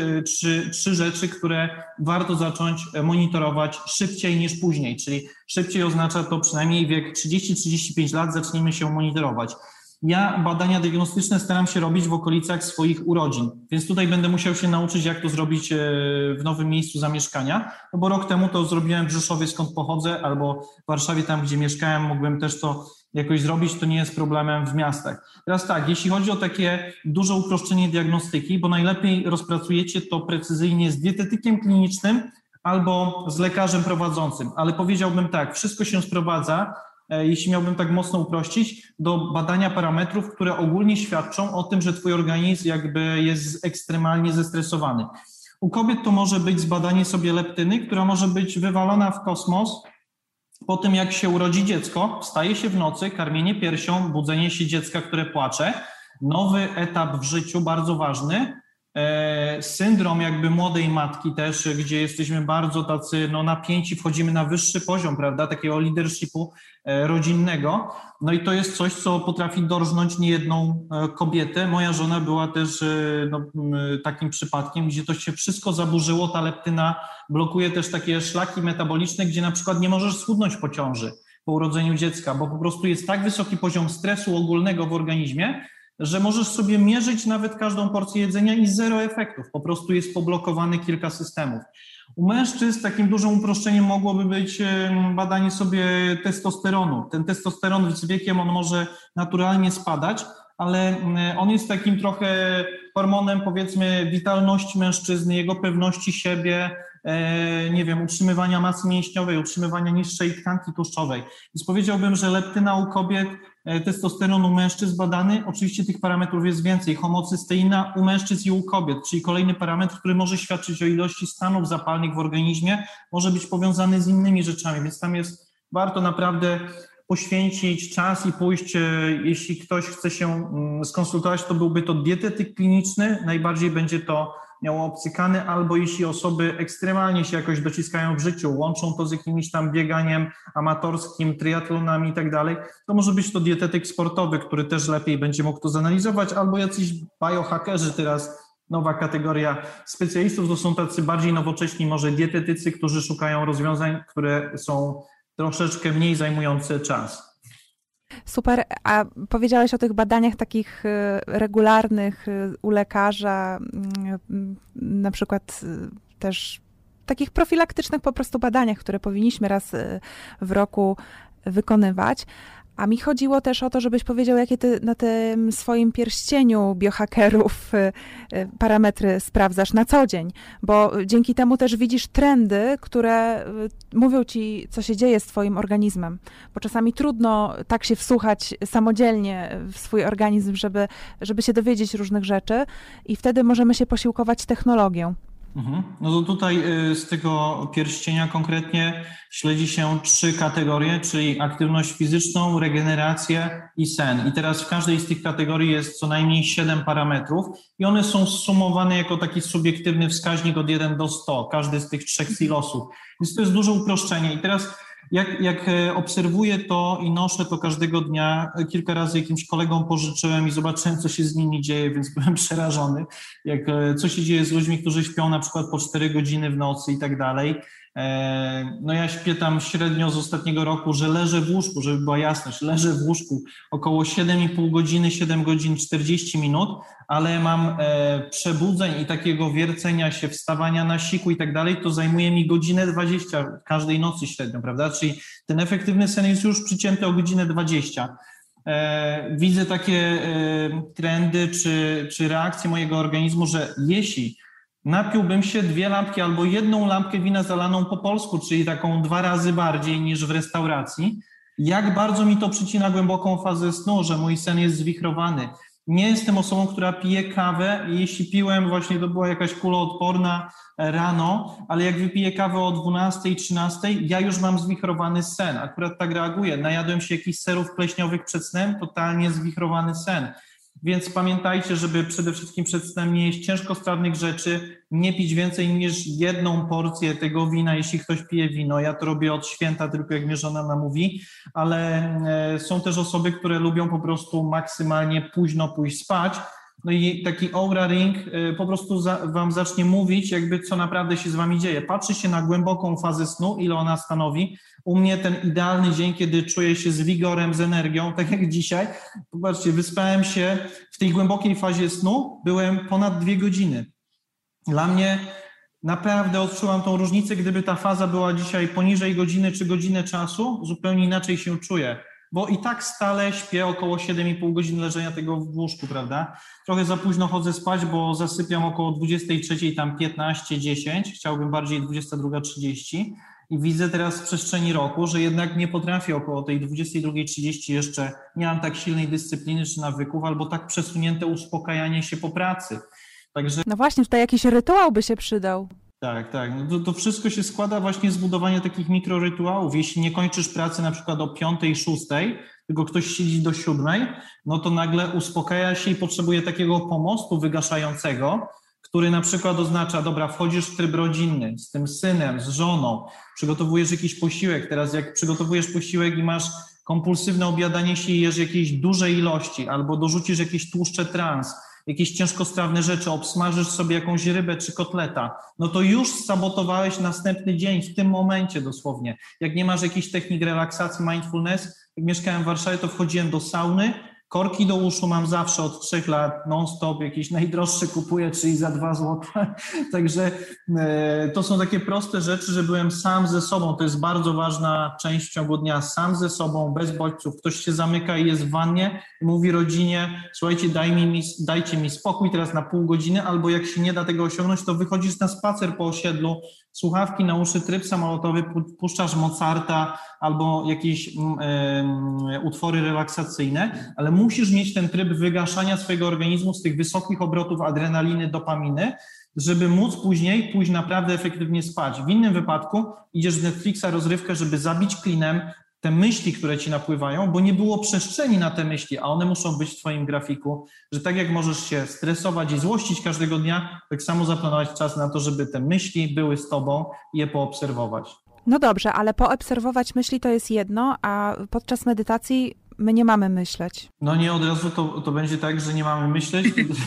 trzy rzeczy, które warto zacząć monitorować szybciej niż później, czyli szybciej oznacza to przynajmniej wiek 30-35 lat zaczniemy się monitorować. Ja badania diagnostyczne staram się robić w okolicach swoich urodzin, więc tutaj będę musiał się nauczyć, jak to zrobić w nowym miejscu zamieszkania, no bo rok temu to zrobiłem w Rzeszowie, skąd pochodzę, albo w Warszawie, tam gdzie mieszkałem, mógłbym też to jakoś zrobić, to nie jest problemem w miastach. Teraz tak, jeśli chodzi o takie duże uproszczenie diagnostyki, bo najlepiej rozpracujecie to precyzyjnie z dietetykiem klinicznym albo z lekarzem prowadzącym, ale powiedziałbym tak, wszystko się sprowadza jeśli miałbym tak mocno uprościć, do badania parametrów, które ogólnie świadczą o tym, że twój organizm jakby jest ekstremalnie zestresowany. U kobiet to może być zbadanie sobie leptyny, która może być wywalona w kosmos po tym, jak się urodzi dziecko, wstaje się w nocy, karmienie piersią, budzenie się dziecka, które płacze, nowy etap w życiu, bardzo ważny, syndrom jakby młodej matki też, gdzie jesteśmy bardzo tacy napięci, wchodzimy na wyższy poziom, prawda, takiego leadershipu rodzinnego. No i to jest coś, co potrafi dorżnąć niejedną kobietę. Moja żona była też takim przypadkiem, gdzie to się wszystko zaburzyło, ta leptyna blokuje też takie szlaki metaboliczne, gdzie na przykład nie możesz schudnąć po ciąży, po urodzeniu dziecka, bo po prostu jest tak wysoki poziom stresu ogólnego w organizmie, że możesz sobie mierzyć nawet każdą porcję jedzenia i zero efektów. Po prostu jest poblokowany kilka systemów. U mężczyzn takim dużym uproszczeniem mogłoby być badanie sobie testosteronu. Ten testosteron z wiekiem on może naturalnie spadać, ale on jest takim trochę hormonem, powiedzmy, witalności mężczyzny, jego pewności siebie, nie wiem, utrzymywania masy mięśniowej, utrzymywania niższej tkanki tłuszczowej. Więc powiedziałbym, że leptyna u kobiet, testosteron u mężczyzn badany, oczywiście tych parametrów jest więcej, homocysteina u mężczyzn i u kobiet, czyli kolejny parametr, który może świadczyć o ilości stanów zapalnych w organizmie, może być powiązany z innymi rzeczami, więc tam jest, warto naprawdę poświęcić czas i pójść, jeśli ktoś chce się skonsultować, to byłby to dietetyk kliniczny, najbardziej będzie to miało obcykany, albo jeśli osoby ekstremalnie się jakoś dociskają w życiu, łączą to z jakimś tam bieganiem amatorskim, triatlonami i tak dalej, to może być to dietetyk sportowy, który też lepiej będzie mógł to zanalizować, albo jacyś biohackerzy, teraz nowa kategoria specjalistów, to są tacy bardziej nowocześni może dietetycy, którzy szukają rozwiązań, które są troszeczkę mniej zajmujące czas. Super, a powiedziałeś o tych badaniach takich regularnych u lekarza, na przykład też takich profilaktycznych po prostu badaniach, które powinniśmy raz w roku wykonywać. A mi chodziło też o to, żebyś powiedział, jakie ty na tym swoim pierścieniu biohackerów parametry sprawdzasz na co dzień, bo dzięki temu też widzisz trendy, które mówią ci, co się dzieje z twoim organizmem, bo czasami trudno tak się wsłuchać samodzielnie w swój organizm, żeby się dowiedzieć różnych rzeczy i wtedy możemy się posiłkować technologią. No to tutaj z tego pierścienia konkretnie śledzi się 3 kategorie, czyli aktywność fizyczną, regenerację i sen. I teraz w każdej z tych kategorii jest co najmniej 7 parametrów i one są zsumowane jako taki subiektywny wskaźnik od 1 do 100, każdy z tych 3 silosów. Więc to jest duże uproszczenie. I teraz jak obserwuję to i noszę to każdego dnia, kilka razy jakimś kolegom pożyczyłem i zobaczyłem, co się z nimi dzieje, więc byłem przerażony, co się dzieje z ludźmi, którzy śpią na przykład po 4 godziny w nocy i tak dalej. No ja śpię tam średnio z ostatniego roku, że leżę w łóżku, żeby była jasność, leżę w łóżku około 7,5 godziny, 7 godzin 40 minut, ale mam przebudzeń i takiego wiercenia się, wstawania na siku i tak dalej, to zajmuje mi godzinę 20 każdej nocy średnio, prawda? Czyli ten efektywny sen jest już przycięty o godzinę 20. Widzę takie trendy czy reakcje mojego organizmu, że jeśli napiłbym się 2 lampki albo 1 lampkę wina zalaną po polsku, czyli taką 2 razy bardziej niż w restauracji, jak bardzo mi to przycina głęboką fazę snu, że mój sen jest zwichrowany. Nie jestem osobą, która pije kawę i jeśli piłem, właśnie to była jakaś kuloodporna rano, ale jak wypiję kawę o 12, 13, ja już mam zwichrowany sen. Akurat tak reaguję. Najadłem się jakichś serów pleśniowych przed snem, totalnie zwichrowany sen. Więc pamiętajcie, żeby przede wszystkim przed snem nie jeść ciężkostrawnych rzeczy, nie pić więcej niż 1 porcję tego wina, jeśli ktoś pije wino. Ja to robię od święta, tylko jak mnie żona namówi, ale są też osoby, które lubią po prostu maksymalnie późno pójść spać. No i taki Oura Ring po prostu wam zacznie mówić, jakby co naprawdę się z wami dzieje. Patrzy się na głęboką fazę snu, ile ona stanowi. U mnie ten idealny dzień, kiedy czuję się z wigorem, z energią, tak jak dzisiaj. Popatrzcie, wyspałem się w tej głębokiej fazie snu, byłem ponad 2 godziny. Dla mnie naprawdę odczułam tą różnicę, gdyby ta faza była dzisiaj poniżej godziny czy godzinę czasu, zupełnie inaczej się czuję. Bo i tak stale śpię około 7,5 godzin leżenia tego w łóżku, prawda? Trochę za późno chodzę spać, bo zasypiam około 23, tam 15, 10, chciałbym bardziej 22:30. i widzę teraz w przestrzeni roku, że jednak nie potrafię około tej 22:30 jeszcze, nie mam tak silnej dyscypliny czy nawyków, albo tak przesunięte uspokajanie się po pracy. Także... No właśnie, tutaj jakiś rytuał by się przydał. Tak. No to wszystko się składa właśnie z budowania takich mikrorytuałów. Jeśli nie kończysz pracy na przykład o 5:00, 6:00, tylko ktoś siedzi do 7:00, no to nagle uspokaja się i potrzebuje takiego pomostu wygaszającego, który na przykład oznacza, dobra, wchodzisz w tryb rodzinny z tym synem, z żoną, przygotowujesz jakiś posiłek. Teraz jak przygotowujesz posiłek i masz kompulsywne objadanie się i jesz jakieś duże ilości albo dorzucisz jakieś tłuszcze trans, jakieś ciężkostrawne rzeczy, obsmażysz sobie jakąś rybę czy kotleta, no to już sabotowałeś następny dzień w tym momencie dosłownie. Jak nie masz jakichś technik relaksacji, mindfulness, jak mieszkałem w Warszawie, to wchodziłem do sauny, korki do uszu mam zawsze od 3 lat, non-stop, jakieś najdroższe kupuję, czyli za 2 zł. Także to są takie proste rzeczy, że byłem sam ze sobą. To jest bardzo ważna część w ciągu dnia. Sam ze sobą, bez bodźców. Ktoś się zamyka i jest w wannie i mówi rodzinie, słuchajcie, dajcie mi spokój teraz na pół godziny, albo jak się nie da tego osiągnąć, to wychodzisz na spacer po osiedlu, słuchawki na uszy, tryb samolotowy, puszczasz Mozarta albo jakieś utwory relaksacyjne, ale musisz mieć ten tryb wygaszania swojego organizmu z tych wysokich obrotów adrenaliny, dopaminy, żeby móc później pójść naprawdę efektywnie spać. W innym wypadku idziesz w Netflixa, rozrywkę, żeby zabić klinem te myśli, które ci napływają, bo nie było przestrzeni na te myśli, a one muszą być w twoim grafiku, że tak jak możesz się stresować i złościć każdego dnia, tak samo zaplanować czas na to, żeby te myśli były z tobą i je poobserwować. No dobrze, ale poobserwować myśli to jest jedno, a podczas medytacji my nie mamy myśleć. No nie od razu to będzie tak, że nie mamy myśleć.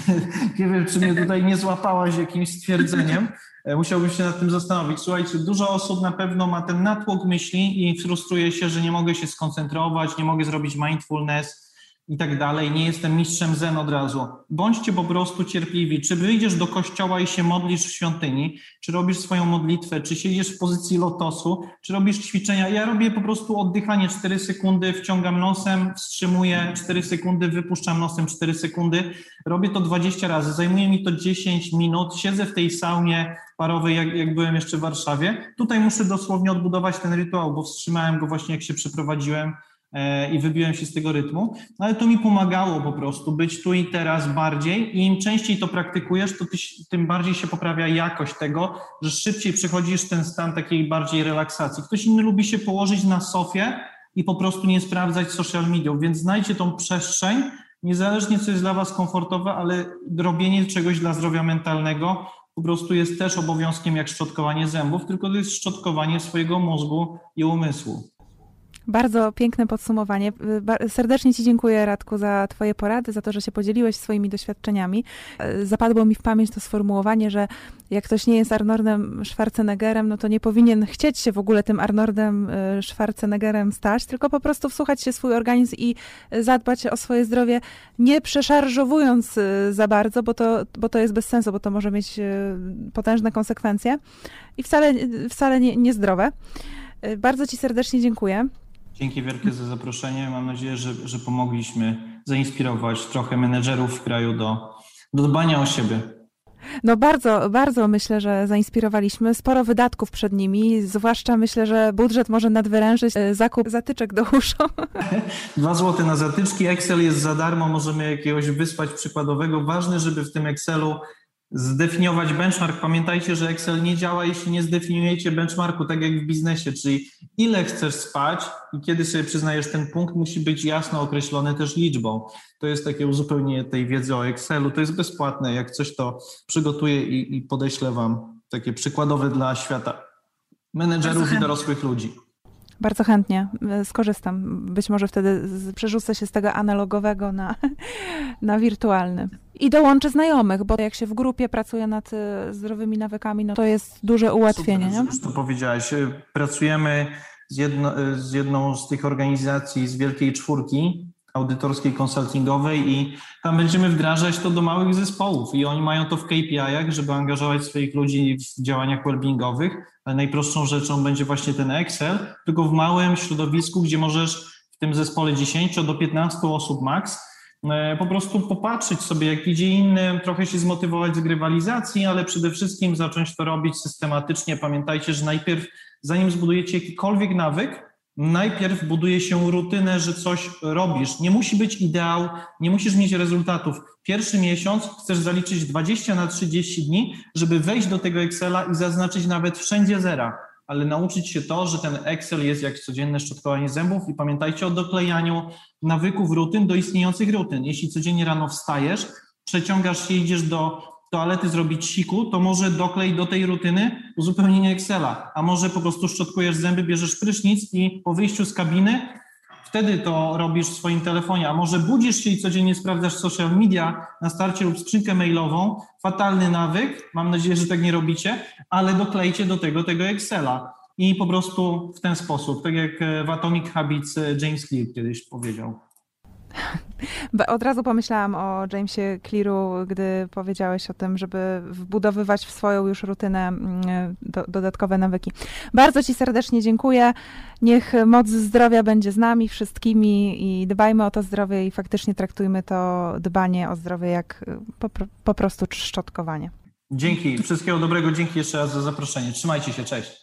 Nie wiem, czy mnie tutaj nie złapałaś jakimś stwierdzeniem. Musiałbym się nad tym zastanowić. Słuchajcie, dużo osób na pewno ma ten natłok myśli i frustruje się, że nie mogę się skoncentrować, nie mogę zrobić mindfulness i tak dalej. Nie jestem mistrzem zen od razu. Bądźcie po prostu cierpliwi. Czy wyjdziesz do kościoła i się modlisz w świątyni, czy robisz swoją modlitwę, czy siedzisz w pozycji lotosu, czy robisz ćwiczenia. Ja robię po prostu oddychanie 4 sekundy, wciągam nosem, wstrzymuję 4 sekundy, wypuszczam nosem 4 sekundy. Robię to 20 razy. Zajmuje mi to 10 minut. Siedzę w tej saunie parowej, jak byłem jeszcze w Warszawie. Tutaj muszę dosłownie odbudować ten rytuał, bo wstrzymałem go właśnie, jak się przeprowadziłem i wybiłem się z tego rytmu, ale to mi pomagało po prostu być tu i teraz bardziej i im częściej to praktykujesz, to tym bardziej się poprawia jakość tego, że szybciej przechodzisz ten stan takiej bardziej relaksacji. Ktoś inny lubi się położyć na sofie i po prostu nie sprawdzać social mediów, więc znajdźcie tą przestrzeń, niezależnie co jest dla was komfortowe, ale robienie czegoś dla zdrowia mentalnego po prostu jest też obowiązkiem jak szczotkowanie zębów, tylko to jest szczotkowanie swojego mózgu i umysłu. Bardzo piękne podsumowanie. Serdecznie Ci dziękuję, Radku, za Twoje porady, za to, że się podzieliłeś swoimi doświadczeniami. Zapadło mi w pamięć to sformułowanie, że jak ktoś nie jest Arnoldem Schwarzeneggerem, no to nie powinien chcieć się w ogóle tym Arnoldem Schwarzeneggerem stać, tylko po prostu wsłuchać się w swój organizm i zadbać o swoje zdrowie, nie przeszarżowując za bardzo, bo to jest bez sensu, bo to może mieć potężne konsekwencje i wcale niezdrowe. Bardzo Ci serdecznie dziękuję. Dzięki wielkie za zaproszenie. Mam nadzieję, że pomogliśmy zainspirować trochę menedżerów w kraju do dbania o siebie. No bardzo, bardzo myślę, że zainspirowaliśmy. Sporo wydatków przed nimi, zwłaszcza myślę, że budżet może nadwyrężyć zakup zatyczek do uszu. 2 zł na zatyczki. Excel jest za darmo, możemy jakiegoś wysłać przykładowego. Ważne, żeby w tym Excelu zdefiniować benchmark. Pamiętajcie, że Excel nie działa, jeśli nie zdefiniujecie benchmarku, tak jak w biznesie, czyli ile chcesz spać i kiedy sobie przyznajesz ten punkt, musi być jasno określone też liczbą. To jest takie uzupełnienie tej wiedzy o Excelu. To jest bezpłatne. Jak coś, to przygotuję i podeślę wam takie przykładowe dla świata menedżerów i dorosłych ludzi. Bardzo chętnie skorzystam. Być może wtedy przerzucę się z tego analogowego na wirtualny. I dołączę znajomych, bo jak się w grupie pracuje nad zdrowymi nawykami, no to jest duże ułatwienie. Super, nie? To powiedziałaś. Pracujemy z jedną z tych organizacji z Wielkiej Czwórki audytorskiej, konsultingowej i tam będziemy wdrażać to do małych zespołów i oni mają to w KPI-ach, żeby angażować swoich ludzi w działaniach wellbeingowych, ale najprostszą rzeczą będzie właśnie ten Excel, tylko w małym środowisku, gdzie możesz w tym zespole 10 do 15 osób max po prostu popatrzeć sobie, jak idzie innym, trochę się zmotywować z grywalizacji, ale przede wszystkim zacząć to robić systematycznie. Pamiętajcie, że najpierw, zanim zbudujecie jakikolwiek nawyk, najpierw buduje się rutynę, że coś robisz. Nie musi być ideał, nie musisz mieć rezultatów. Pierwszy miesiąc chcesz zaliczyć 20 na 30 dni, żeby wejść do tego Excela i zaznaczyć nawet wszędzie zera, ale nauczyć się to, że ten Excel jest jak codzienne szczotkowanie zębów i pamiętajcie o doklejaniu nawyków rutyn do istniejących rutyn. Jeśli codziennie rano wstajesz, przeciągasz się, idziesz do toalety zrobić siku, to może doklej do tej rutyny uzupełnienie Excela, a może po prostu szczotkujesz zęby, bierzesz prysznic i po wyjściu z kabiny wtedy to robisz w swoim telefonie, a może budzisz się i codziennie sprawdzasz social media na starcie lub skrzynkę mailową, fatalny nawyk, mam nadzieję, że tak nie robicie, ale doklejcie do tego Excela i po prostu w ten sposób, tak jak w Atomic Habits James Clear kiedyś powiedział. Od razu pomyślałam o Jamesie Clearu, gdy powiedziałeś o tym, żeby wbudowywać w swoją już rutynę dodatkowe nawyki. Bardzo Ci serdecznie dziękuję. Niech moc zdrowia będzie z nami wszystkimi i dbajmy o to zdrowie i faktycznie traktujmy to dbanie o zdrowie jak po prostu szczotkowanie. Dzięki. Wszystkiego dobrego. Dzięki jeszcze raz za zaproszenie. Trzymajcie się. Cześć.